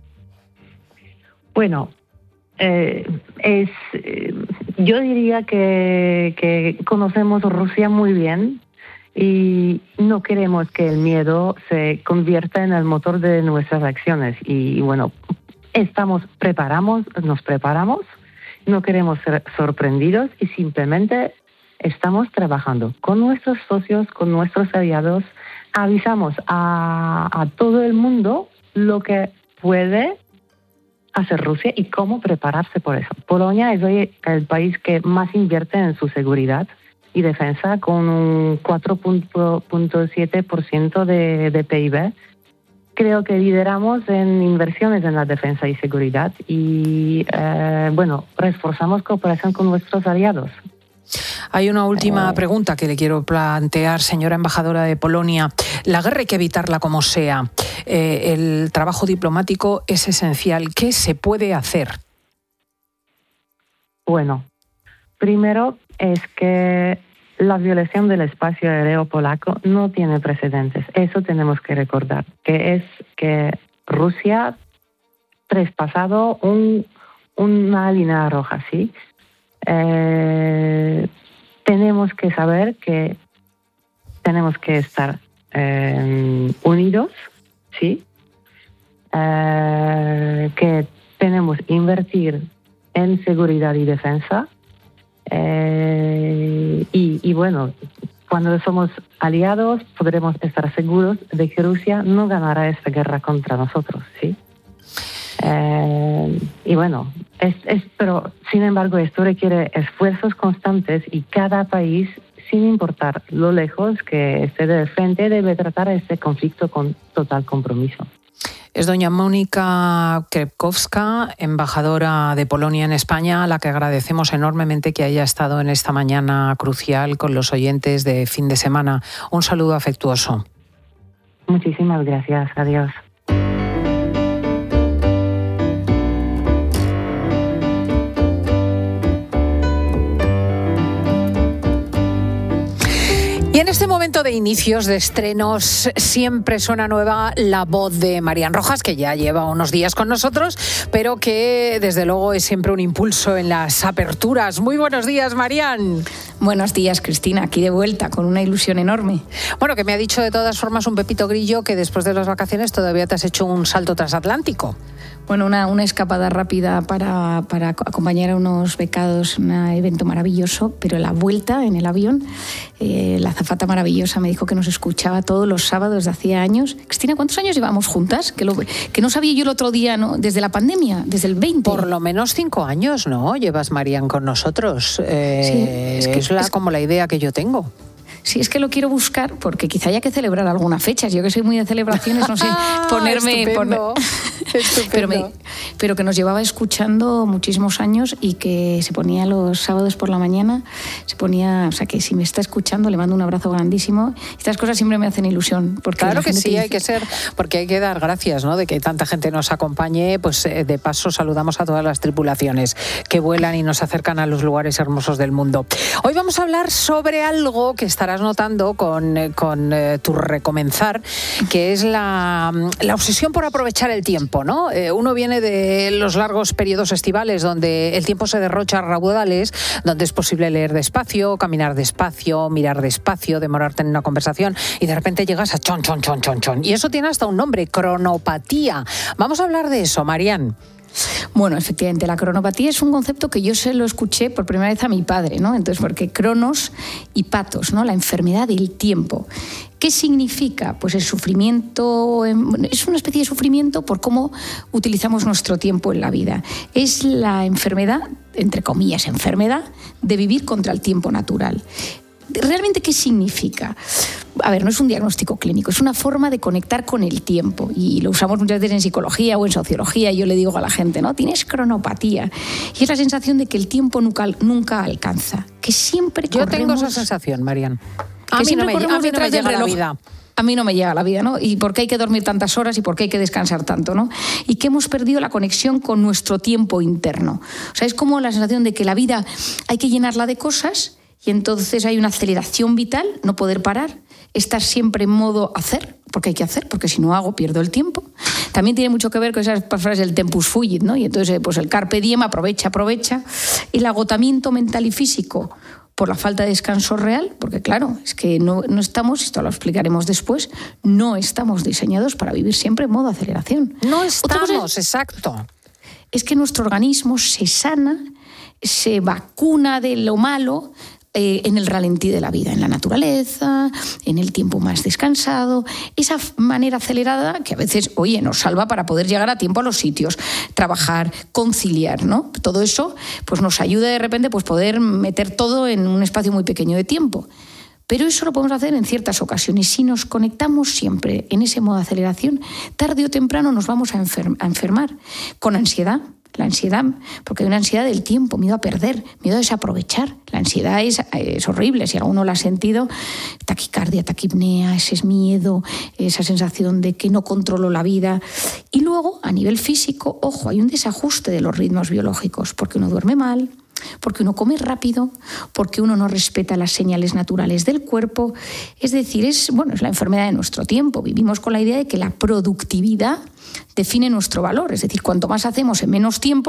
Bueno, eh, es, eh, yo diría que, que conocemos Rusia muy bien y no queremos que el miedo se convierta en el motor de nuestras acciones. Y, y bueno, estamos preparamos, nos preparamos, no queremos ser sorprendidos y simplemente estamos trabajando con nuestros socios, con nuestros aliados. Avisamos a, a todo el mundo lo que puede hacer Rusia y cómo prepararse por eso. Polonia es hoy el país que más invierte en su seguridad y defensa con un cuatro punto siete por ciento de, de P I B. Creo que lideramos en inversiones en la defensa y seguridad y, eh, bueno, reforzamos cooperación con nuestros aliados. Hay una última eh... pregunta que le quiero plantear, señora embajadora de Polonia. La guerra hay que evitarla como sea. Eh, el trabajo diplomático es esencial. ¿Qué se puede hacer? Bueno, primero es que la violación del espacio aéreo polaco no tiene precedentes. Eso tenemos que recordar, que es que Rusia ha traspasado un una línea roja, ¿sí? Eh, tenemos que saber que tenemos que estar eh, unidos, ¿sí? Eh, que tenemos que invertir en seguridad y defensa. Eh, y, y bueno, cuando somos aliados podremos estar seguros de que Rusia no ganará esta guerra contra nosotros, ¿sí? Eh, y bueno, es, es, pero sin embargo esto requiere esfuerzos constantes y cada país, sin importar lo lejos que esté de frente, debe tratar este conflicto con total compromiso. Es doña Mónica Krepkowska, embajadora de Polonia en España, a la que agradecemos enormemente que haya estado en esta mañana crucial con los oyentes de fin de semana. Un saludo afectuoso. Muchísimas gracias. Adiós. Y en este momento de inicios, de estrenos, siempre suena nueva la voz de Marian Rojas, que ya lleva unos días con nosotros, pero que desde luego es siempre un impulso en las aperturas. Muy buenos días, Marian. Buenos días, Cristina, aquí de vuelta, con una ilusión enorme. Bueno, que me ha dicho de todas formas un Pepito Grillo que después de las vacaciones todavía te has hecho un salto transatlántico. Bueno, una, una escapada rápida para, para acompañar a unos becados, un evento maravilloso, pero la vuelta en el avión, eh, la azafata maravillosa me dijo que nos escuchaba todos los sábados de hacía años. Cristina, ¿cuántos años llevamos juntas? Que, lo, que no sabía yo el otro día, ¿no? Desde la pandemia, desde el veinte. Por lo menos cinco años, ¿no? Llevas, Marian, con nosotros. Eh, sí, es, que, es, la, es como la idea que yo tengo. Sí, es que lo quiero buscar porque quizá haya que celebrar algunas fechas. Yo que soy muy de celebraciones, no sé, ponerme... Poner... pero, me, pero que nos llevaba escuchando muchísimos años y que se ponía los sábados por la mañana, se ponía... O sea, que si me está escuchando le mando un abrazo grandísimo. Estas cosas siempre me hacen ilusión. Porque claro que sí, dice... hay que ser... Porque hay que dar gracias, ¿no? De que tanta gente nos acompañe. Pues eh, de paso saludamos a todas las tripulaciones que vuelan y nos acercan a los lugares hermosos del mundo. Hoy vamos a hablar sobre algo que estará notando con, con eh, tu recomenzar, que es la, la obsesión por aprovechar el tiempo, ¿no? Eh, uno viene de los largos periodos estivales donde el tiempo se derrocha a raudales, donde es posible leer despacio, caminar despacio, mirar despacio, demorarte en una conversación y de repente llegas a chon, chon, chon, chon, chon. Y eso tiene hasta un nombre, cronopatía. Vamos a hablar de eso, Marian. Bueno, efectivamente, la cronopatía es un concepto que yo se lo escuché por primera vez a mi padre, ¿no? Entonces, porque cronos y patos, ¿no? La enfermedad del tiempo. ¿Qué significa? Pues el sufrimiento, es una especie de sufrimiento por cómo utilizamos nuestro tiempo en la vida. Es la enfermedad, entre comillas, enfermedad, de vivir contra el tiempo natural. ¿Realmente qué significa? A ver, no es un diagnóstico clínico, es una forma de conectar con el tiempo y lo usamos muchas veces en psicología o en sociología y yo le digo a la gente, ¿no? Tienes cronopatía y es la sensación de que el tiempo nunca, nunca alcanza, que siempre corremos... Yo tengo esa sensación, Marian. A mí no me, a mí no me llega la vida. A mí no me llega la vida, ¿no? Y por qué hay que dormir tantas horas y por qué hay que descansar tanto, ¿no? Y que hemos perdido la conexión con nuestro tiempo interno. O sea, es como la sensación de que la vida hay que llenarla de cosas y entonces hay una aceleración vital, no poder parar, estar siempre en modo hacer, porque hay que hacer, porque si no hago pierdo el tiempo. También tiene mucho que ver con esas frases del tempus fugit, ¿no? Y entonces pues el carpe diem, aprovecha, aprovecha. El agotamiento mental y físico por la falta de descanso real, porque claro, es que no, no estamos, esto lo explicaremos después, no estamos diseñados para vivir siempre en modo aceleración. No estamos, exacto. Es que nuestro organismo se sana, se vacuna de lo malo, Eh, en el ralentí de la vida, en la naturaleza, en el tiempo más descansado, esa manera acelerada que a veces, oye, nos salva para poder llegar a tiempo a los sitios, trabajar, conciliar, ¿no? Todo eso pues nos ayuda de repente pues poder meter todo en un espacio muy pequeño de tiempo. Pero eso lo podemos hacer en ciertas ocasiones. Si nos conectamos siempre en ese modo de aceleración, tarde o temprano nos vamos a, enfer- a enfermar con ansiedad. La ansiedad, porque hay una ansiedad del tiempo, miedo a perder, miedo a desaprovechar. La ansiedad es, es horrible, si alguno la ha sentido, taquicardia, taquipnea, ese es miedo, esa sensación de que no controlo la vida. Y luego, a nivel físico, ojo, hay un desajuste de los ritmos biológicos, porque uno duerme mal, porque uno come rápido, porque uno no respeta las señales naturales del cuerpo. Es decir, es, bueno, es la enfermedad de nuestro tiempo. Vivimos con la idea de que la productividad define nuestro valor. Es decir, cuanto más hacemos en menos tiempo,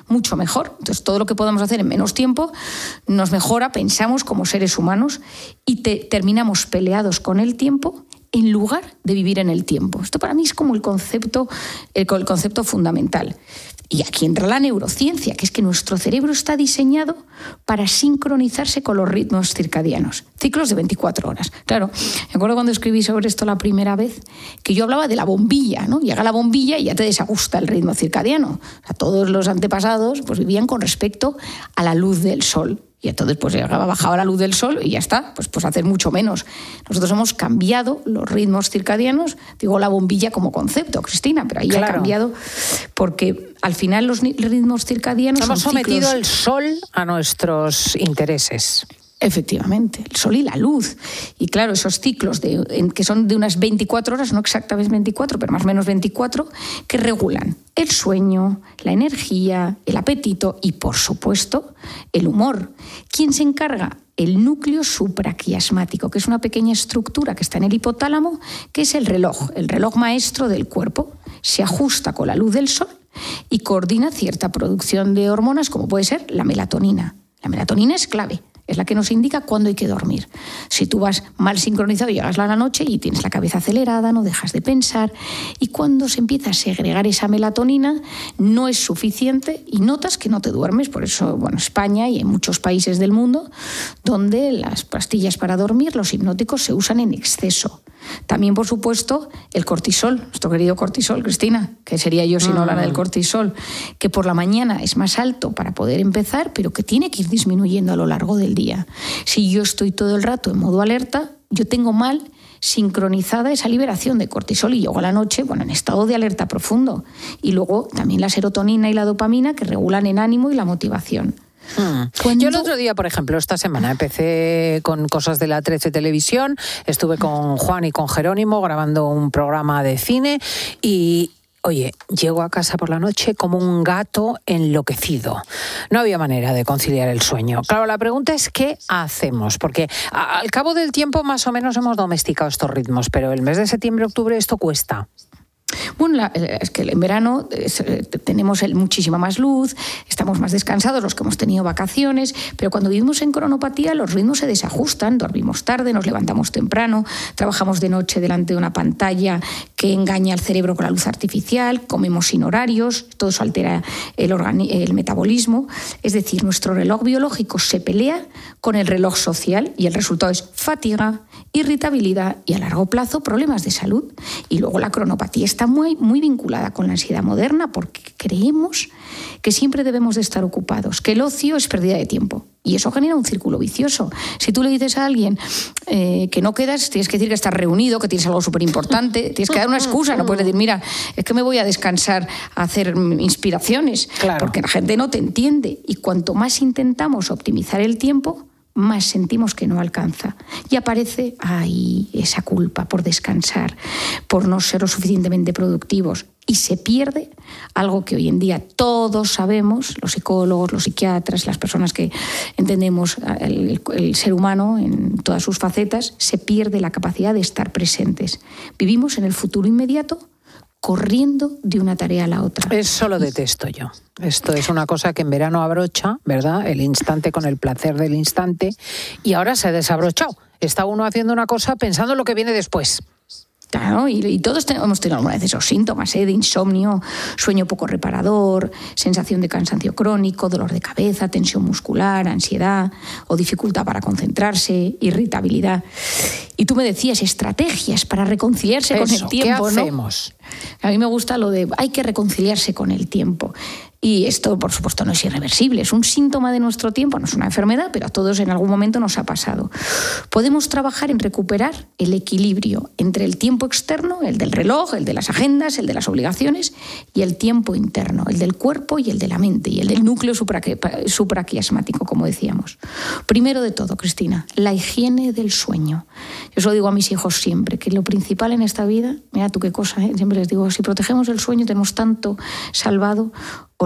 mucho mejor. Entonces, todo lo que podamos hacer en menos tiempo nos mejora, pensamos como seres humanos y te, terminamos peleados con el tiempo en lugar de vivir en el tiempo. Esto para mí es como el concepto, el, el concepto fundamental. Y aquí entra la neurociencia, que es que nuestro cerebro está diseñado para sincronizarse con los ritmos circadianos, ciclos de veinticuatro horas. Claro, me acuerdo cuando escribí sobre esto la primera vez, que yo hablaba de la bombilla, ¿no? Llega la bombilla y ya te desajusta el ritmo circadiano. O sea, todos los antepasados pues, vivían con respecto a la luz del sol. Y entonces pues llegaba, bajaba la luz del sol y ya está, pues, pues hacer mucho menos. Nosotros hemos cambiado los ritmos circadianos, digo la bombilla como concepto, Cristina, pero ahí claro. ha cambiado porque al final los ritmos circadianos hemos son sometido ciclos... el sol a nuestros intereses. Efectivamente, el sol y la luz. Y claro, esos ciclos de, en, que son de unas veinticuatro horas, no exactamente veinticuatro, pero más o menos veinticuatro, que regulan el sueño, la energía, el apetito y, por supuesto, el humor. ¿Quién se encarga? El núcleo supraquiasmático, que es una pequeña estructura que está en el hipotálamo, que es el reloj, el reloj maestro del cuerpo. Se ajusta con la luz del sol y coordina cierta producción de hormonas, como puede ser la melatonina. La melatonina es clave. Es la que nos indica cuándo hay que dormir. Si tú vas mal sincronizado, llegas a la noche y tienes la cabeza acelerada, no dejas de pensar. Y cuando se empieza a segregar esa melatonina, no es suficiente y notas que no te duermes. Por eso, bueno, España y en muchos países del mundo, donde las pastillas para dormir, los hipnóticos, se usan en exceso. También, por supuesto, el cortisol, nuestro querido cortisol, Cristina, que sería yo si no hablara del cortisol, que por la mañana es más alto para poder empezar, pero que tiene que ir disminuyendo a lo largo del día. Si yo estoy todo el rato en modo alerta, yo tengo mal sincronizada esa liberación de cortisol y llego a la noche, bueno, en estado de alerta profundo. Y luego también la serotonina y la dopamina que regulan el ánimo y la motivación. Hmm. Yo el otro día, por ejemplo, esta semana empecé con cosas de la trece Televisión, estuve con Juan y con Jerónimo grabando un programa de cine y... Oye, llego a casa por la noche como un gato enloquecido. No había manera de conciliar el sueño. Claro, la pregunta es ¿qué hacemos? Porque a, al cabo del tiempo más o menos hemos domesticado estos ritmos, pero el mes de septiembre, octubre esto cuesta. Bueno, la, es que en verano es, tenemos el, muchísima más luz, estamos más descansados los que hemos tenido vacaciones, pero cuando vivimos en cronopatía los ritmos se desajustan, dormimos tarde, nos levantamos temprano, trabajamos de noche delante de una pantalla que engaña al cerebro con la luz artificial, comemos sin horarios, todo eso altera el, organi- el metabolismo, es decir, nuestro reloj biológico se pelea con el reloj social y el resultado es fatiga, irritabilidad y a largo plazo problemas de salud. Y luego la cronopatía está muy, muy vinculada con la ansiedad moderna porque creemos que siempre debemos de estar ocupados, que el ocio es pérdida de tiempo. Y eso genera un círculo vicioso. Si tú le dices a alguien eh, que no quedas, tienes que decir que estás reunido, que tienes algo súper importante, tienes que dar una excusa, no puedes decir, mira, es que me voy a descansar a hacer inspiraciones, claro. Porque la gente no te entiende. Y cuanto más intentamos optimizar el tiempo, más sentimos que no alcanza. Y aparece ahí esa culpa por descansar, por no ser lo suficientemente productivos. Y se pierde algo que hoy en día todos sabemos, los psicólogos, los psiquiatras, las personas que entendemos el, el ser humano en todas sus facetas, se pierde la capacidad de estar presentes. Vivimos en el futuro inmediato, corriendo de una tarea a la otra. Eso lo detesto yo. Esto es una cosa que en verano abrocha, ¿verdad? El instante con el placer del instante. Y ahora se ha desabrochado. Está uno haciendo una cosa pensando en lo que viene después. Claro, y, y todos tenemos, hemos tenido alguna vez esos síntomas, ¿eh? De insomnio, sueño poco reparador, sensación de cansancio crónico, dolor de cabeza, tensión muscular, ansiedad o dificultad para concentrarse, irritabilidad. Y tú me decías estrategias para reconciliarse Eso, con el tiempo, ¿qué ¿no? hacemos? A mí me gusta lo de hay que reconciliarse con el tiempo. Y esto, por supuesto, no es irreversible. Es un síntoma de nuestro tiempo, no es una enfermedad, pero a todos en algún momento nos ha pasado. Podemos trabajar en recuperar el equilibrio entre el tiempo externo, el del reloj, el de las agendas, el de las obligaciones, y el tiempo interno, el del cuerpo y el de la mente, y el del núcleo supraqui- supraquiasmático, como decíamos. Primero de todo, Cristina, la higiene del sueño. Yo eso lo digo a mis hijos siempre, que lo principal en esta vida, mira tú qué cosa, ¿eh? Siempre les digo, si protegemos el sueño tenemos tanto salvado. Orar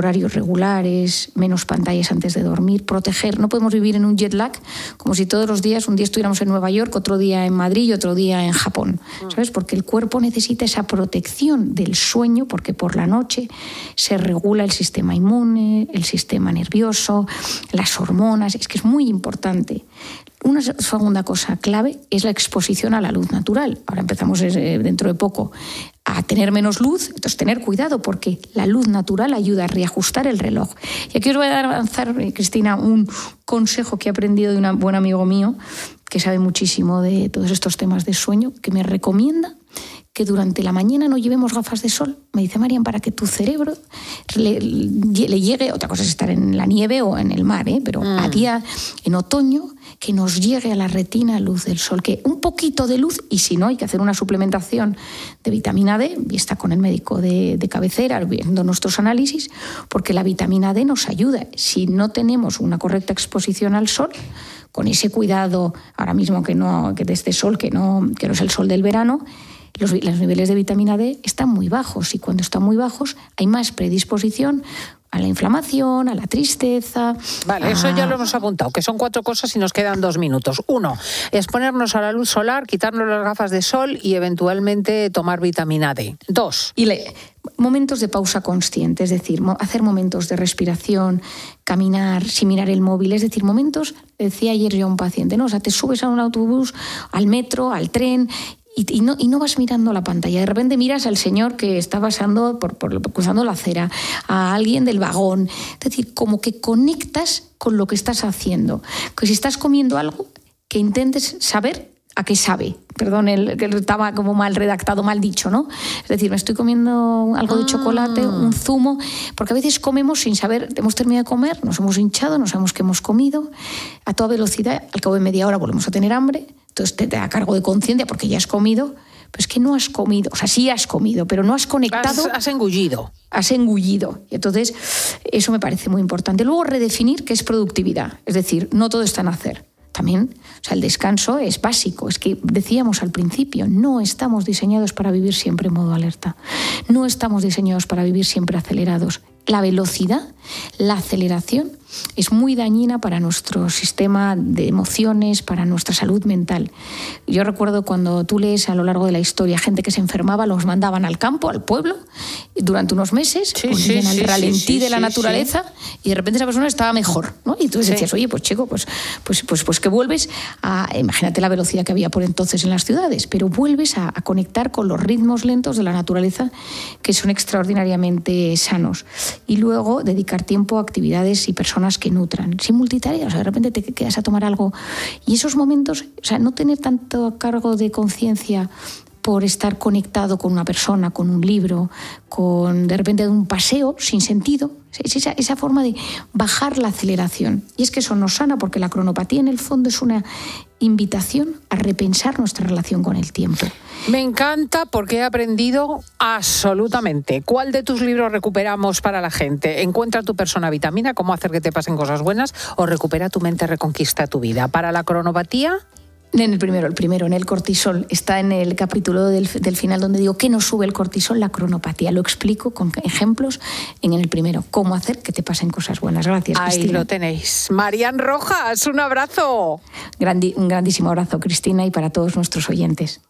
horarios regulares, menos pantallas antes de dormir, proteger. No podemos vivir en un jet lag como si todos los días, un día estuviéramos en Nueva York, otro día en Madrid y otro día en Japón, ¿sabes? Porque el cuerpo necesita esa protección del sueño, porque por la noche se regula el sistema inmune, el sistema nervioso, las hormonas. Es que es muy importante. Una segunda cosa clave es la exposición a la luz natural. Ahora empezamos dentro de poco a tener menos luz, entonces tener cuidado porque la luz natural ayuda a reajustar el reloj. Y aquí os voy a dar a avanzar, Cristina, un consejo que he aprendido de un buen amigo mío que sabe muchísimo de todos estos temas de sueño, que me recomienda que durante la mañana no llevemos gafas de sol. Me dice Marian, para que tu cerebro le, le llegue, otra cosa es estar en la nieve o en el mar, ¿eh? pero mm. a día, en otoño, que nos llegue a la retina luz del sol, que un poquito de luz, y si no, hay que hacer una suplementación de vitamina D, y está con el médico de, de cabecera viendo nuestros análisis, porque la vitamina D nos ayuda. Si no tenemos una correcta exposición al sol, con ese cuidado, ahora mismo que no, que de este sol, que no, que no es el sol del verano, Los, los niveles de vitamina D están muy bajos y cuando están muy bajos hay más predisposición a la inflamación, a la tristeza. Vale, a... eso ya lo hemos apuntado, que son cuatro cosas y nos quedan dos minutos. Uno, exponernos a la luz solar, quitarnos las gafas de sol y eventualmente tomar vitamina D. Dos. Y le... momentos de pausa consciente, es decir, hacer momentos de respiración, caminar, sin mirar el móvil, es decir, momentos, decía ayer yo a un paciente, ¿no? O sea, te subes a un autobús, al metro, al tren, Y, y, no, y no vas mirando la pantalla. De repente miras al señor que está pasando por, por, cruzando la acera, a alguien del vagón. Es decir, como que conectas con lo que estás haciendo. Que si estás comiendo algo, que intentes saber a qué sabe. Perdón, el, que estaba como mal redactado, mal dicho, ¿no? Es decir, me estoy comiendo algo de chocolate, ah. un zumo, porque a veces comemos sin saber, hemos terminado de comer, nos hemos hinchado, no sabemos qué hemos comido, a toda velocidad, al cabo de media hora volvemos a tener hambre. Entonces te da cargo de conciencia porque ya has comido, pero es que no has comido, o sea, sí has comido, pero no has conectado. Has, has engullido. Has engullido. Y entonces, eso me parece muy importante. Luego, redefinir qué es productividad. Es decir, no todo está en hacer. También, o sea, el descanso es básico. Es que decíamos al principio, no estamos diseñados para vivir siempre en modo alerta. No estamos diseñados para vivir siempre acelerados. La velocidad, la aceleración, es muy dañina para nuestro sistema de emociones, para nuestra salud mental. Yo recuerdo cuando tú lees a lo largo de la historia gente que se enfermaba, los mandaban al campo, al pueblo, durante unos meses, sí, ponían sí, al sí, ralentí sí, de la sí, naturaleza sí. y de repente esa persona estaba mejor, ¿no? Y tú decías, sí. oye, pues chico, pues, pues, pues, pues que vuelves a, imagínate la velocidad que había por entonces en las ciudades, pero vuelves a, a conectar con los ritmos lentos de la naturaleza que son extraordinariamente sanos. Y luego dedicar tiempo a actividades y personas que nutran. Sin multitarea, o sea, de repente te quedas a tomar algo. Y esos momentos, o sea, no tener tanto cargo de conciencia por estar conectado con una persona, con un libro, con de repente un paseo sin sentido. Es esa, esa forma de bajar la aceleración. Y es que eso nos sana porque la cronopatía en el fondo es una invitación a repensar nuestra relación con el tiempo. Me encanta porque he aprendido absolutamente. ¿Cuál de tus libros recuperamos para la gente? Encuentra tu persona vitamina, cómo hacer que te pasen cosas buenas, o recupera tu mente, reconquista tu vida. Para la cronopatía... En el primero, el primero, en el cortisol. Está en el capítulo del, del final donde digo ¿qué nos sube el cortisol? La cronopatía. Lo explico con ejemplos en el primero. Cómo hacer que te pasen cosas buenas. Gracias, Ahí Cristina. Ahí lo tenéis. Marian Rojas, un abrazo. Grandi, un grandísimo abrazo, Cristina, y para todos nuestros oyentes.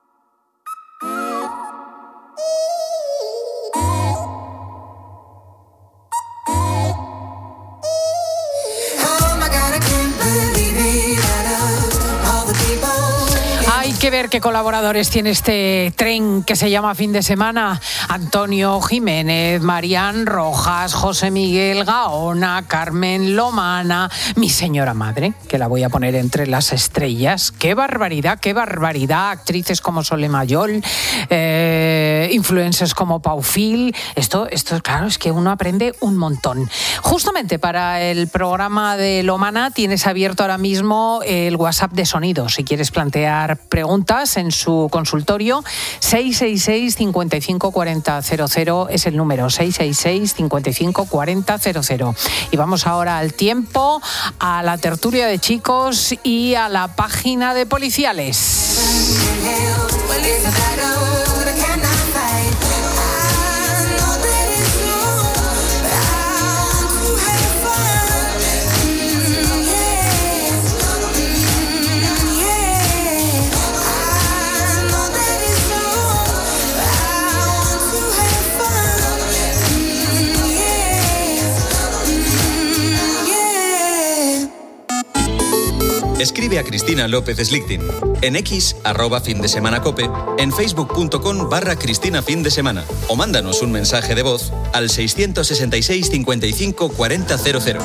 Hay que ver qué colaboradores tiene este tren que se llama Fin de Semana. Antonio Jiménez, Marian Rojas, José Miguel Gaona, Carmen Lomana, mi señora madre, que la voy a poner entre las estrellas. ¡Qué barbaridad, qué barbaridad! Actrices como Sole Mayol, eh, influencers como Pau Fil. Esto, esto, claro, es que uno aprende un montón. Justamente para el programa de Lomana tienes abierto ahora mismo el WhatsApp de Sonido. Si quieres plantear preguntas en su consultorio, seis seis seis, cinco cinco cuatro cero cero cero es el número, seis seis seis, cinco cinco cuatro cero cero cero. Y vamos ahora al tiempo, a la tertulia de chicos y a la página de policiales. Escribe a Cristina López Slichting. En X, arroba fin de semana cope, en facebook.com barra Cristina fin de semana. O mándanos un mensaje de voz al seiscientos sesenta y seis cincuenta y cinco cuarenta cero cero.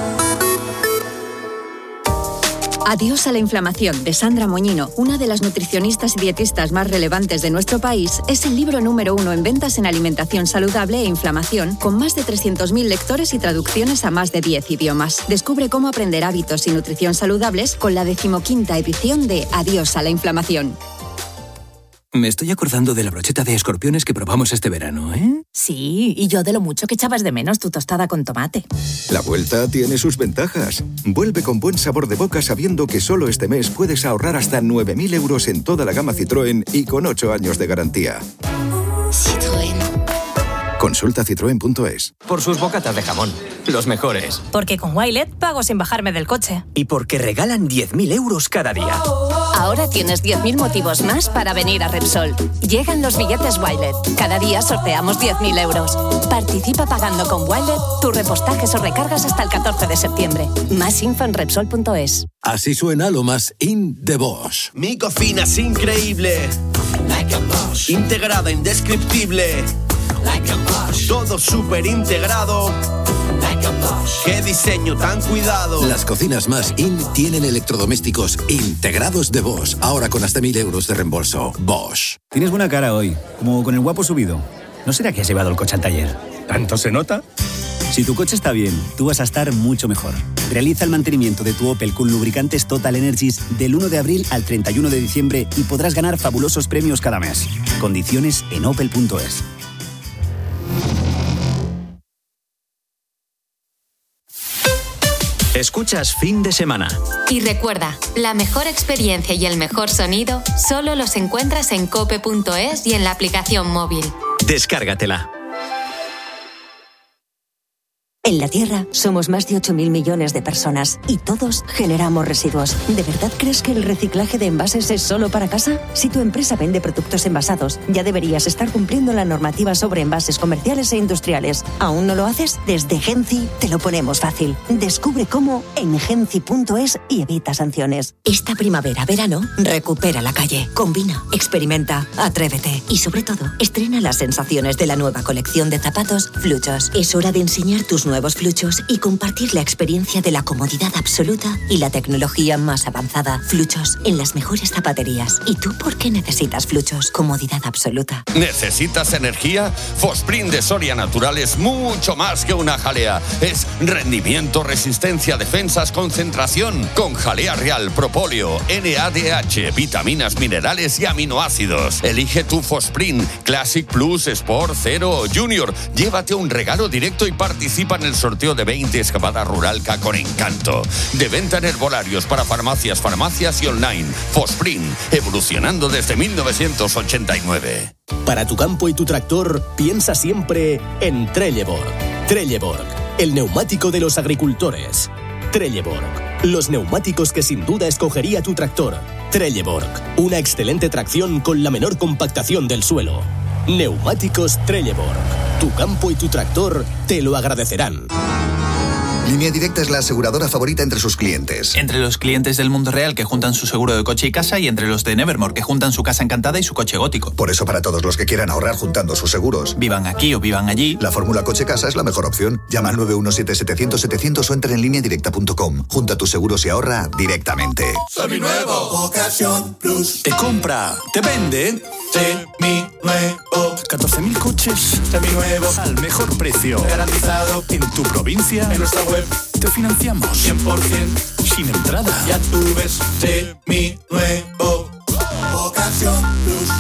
Adiós a la inflamación, de Sandra Moñino, una de las nutricionistas y dietistas más relevantes de nuestro país, es el libro número uno en ventas en alimentación saludable e inflamación, con más de trescientos mil lectores y traducciones a más de diez idiomas. Descubre cómo aprender hábitos y nutrición saludables con la decimoquinta edición de Adiós a la inflamación. Me estoy acordando de la brocheta de escorpiones que probamos este verano, ¿eh? Sí, y yo de lo mucho que echabas de menos tu tostada con tomate. La vuelta tiene sus ventajas. Vuelve con buen sabor de boca sabiendo que solo este mes puedes ahorrar hasta nueve mil euros en toda la gama Citroën y con ocho años de garantía. Citroën. Consulta citroen punto es. Por sus bocatas de jamón, los mejores. Porque con Wilet pago sin bajarme del coche. Y porque regalan diez mil euros cada día. Ahora tienes diez mil motivos más para venir a Repsol. Llegan los billetes Wilet. Cada día sorteamos diez mil euros. Participa pagando con Wilet tus repostajes o recargas hasta el catorce de septiembre. Más info en Repsol punto es. Así suena lo más in de Bosch. Mi cocina es increíble. Like a Bosch. Integrada, indescriptible. Like a Bosch. Todo súper integrado. Like a Bosch. Qué diseño tan cuidado. Las cocinas más in tienen electrodomésticos integrados de Bosch. Ahora con hasta mil euros de reembolso. Bosch. Tienes buena cara hoy, como con el guapo subido. ¿No será que has llevado el coche al taller? ¿Tanto se nota? Si tu coche está bien, tú vas a estar mucho mejor. Realiza el mantenimiento de tu Opel con lubricantes Total Energies del uno de abril al treinta y uno de diciembre y podrás ganar fabulosos premios cada mes. Condiciones en opel punto es. Escuchas Fin de Semana. Y recuerda, la mejor experiencia y el mejor sonido solo los encuentras en cope punto es y en la aplicación móvil. Descárgatela. En la Tierra somos más de ocho mil millones de personas y todos generamos residuos. ¿De verdad crees que el reciclaje de envases es solo para casa? Si tu empresa vende productos envasados, ya deberías estar cumpliendo la normativa sobre envases comerciales e industriales. ¿Aún no lo haces? Desde Genci te lo ponemos fácil. Descubre cómo en genci punto es y evita sanciones. Esta primavera-verano, recupera la calle. Combina, experimenta, atrévete y sobre todo, estrena las sensaciones de la nueva colección de zapatos Fluchos. Es hora de enseñar tus nuevos Fluchos y compartir la experiencia de la comodidad absoluta y la tecnología más avanzada. Fluchos en las mejores zapaterías. ¿Y tú por qué necesitas Fluchos? Comodidad absoluta. ¿Necesitas energía? Fosprint de Soria Natural es mucho más que una jalea. Es rendimiento, resistencia, defensas, concentración. Con jalea real, propóleo, N A D H, vitaminas, minerales y aminoácidos. Elige tu Fosprint Classic Plus, Sport, Zero o Junior. Llévate un regalo directo y participa en el sorteo de veinte excavadas Ruralca con encanto. De venta en herbolarios para farmacias, farmacias y online. Fosprint, evolucionando desde mil novecientos ochenta y nueve. Para tu campo y tu tractor, piensa siempre en Trelleborg. Trelleborg, el neumático de los agricultores. Trelleborg, los neumáticos que sin duda escogería tu tractor. Trelleborg, una excelente tracción con la menor compactación del suelo. Neumáticos Trelleborg. Tu campo y tu tractor te lo agradecerán. Línea Directa es la aseguradora favorita entre sus clientes. Entre los clientes del mundo real que juntan su seguro de coche y casa y entre los de Nevermore que juntan su casa encantada y su coche gótico. Por eso para todos los que quieran ahorrar juntando sus seguros, vivan aquí o vivan allí, la fórmula coche-casa es la mejor opción. Llama al nueve uno siete setecientos setecientos o entra en línea directa punto com. Junta tus seguros y ahorra directamente. Seminuevo, Ocasión Plus. Te compra, te vende. Seminuevo. catorce mil coches. Seminuevos. Al mejor precio. Garantizado. En tu provincia. En nuestra web. Te financiamos. cien por ciento. Sin entrada. Ya tú ves. Seminuevo. Ocasión Plus.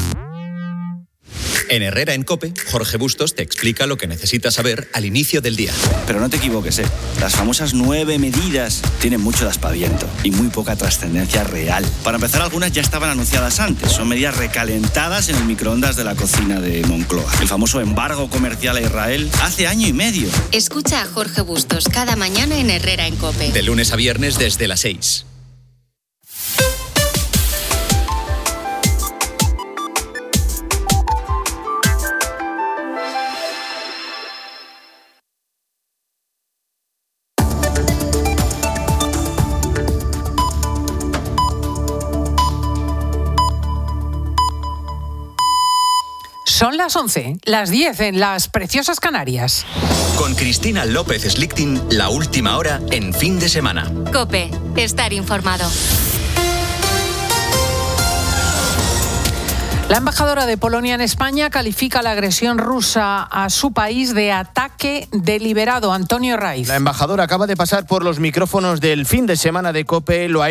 En Herrera en COPE, Jorge Bustos te explica lo que necesitas saber al inicio del día. Pero no te equivoques, ¿eh? Las famosas nueve medidas tienen mucho de aspaviento y muy poca trascendencia real. Para empezar, algunas ya estaban anunciadas antes. Son medidas recalentadas en el microondas de la cocina de Moncloa. El famoso embargo comercial a Israel hace año y medio. Escucha a Jorge Bustos cada mañana en Herrera en COPE. De lunes a viernes desde las seis. Son las once, las diez en las preciosas Canarias. Con Cristina López Slichting, la última hora en Fin de Semana. COPE, estar informado. La embajadora de Polonia en España califica la agresión rusa a su país de ataque deliberado. Antonio Raiz. La embajadora acaba de pasar por los micrófonos del Fin de Semana de COPE, lo ha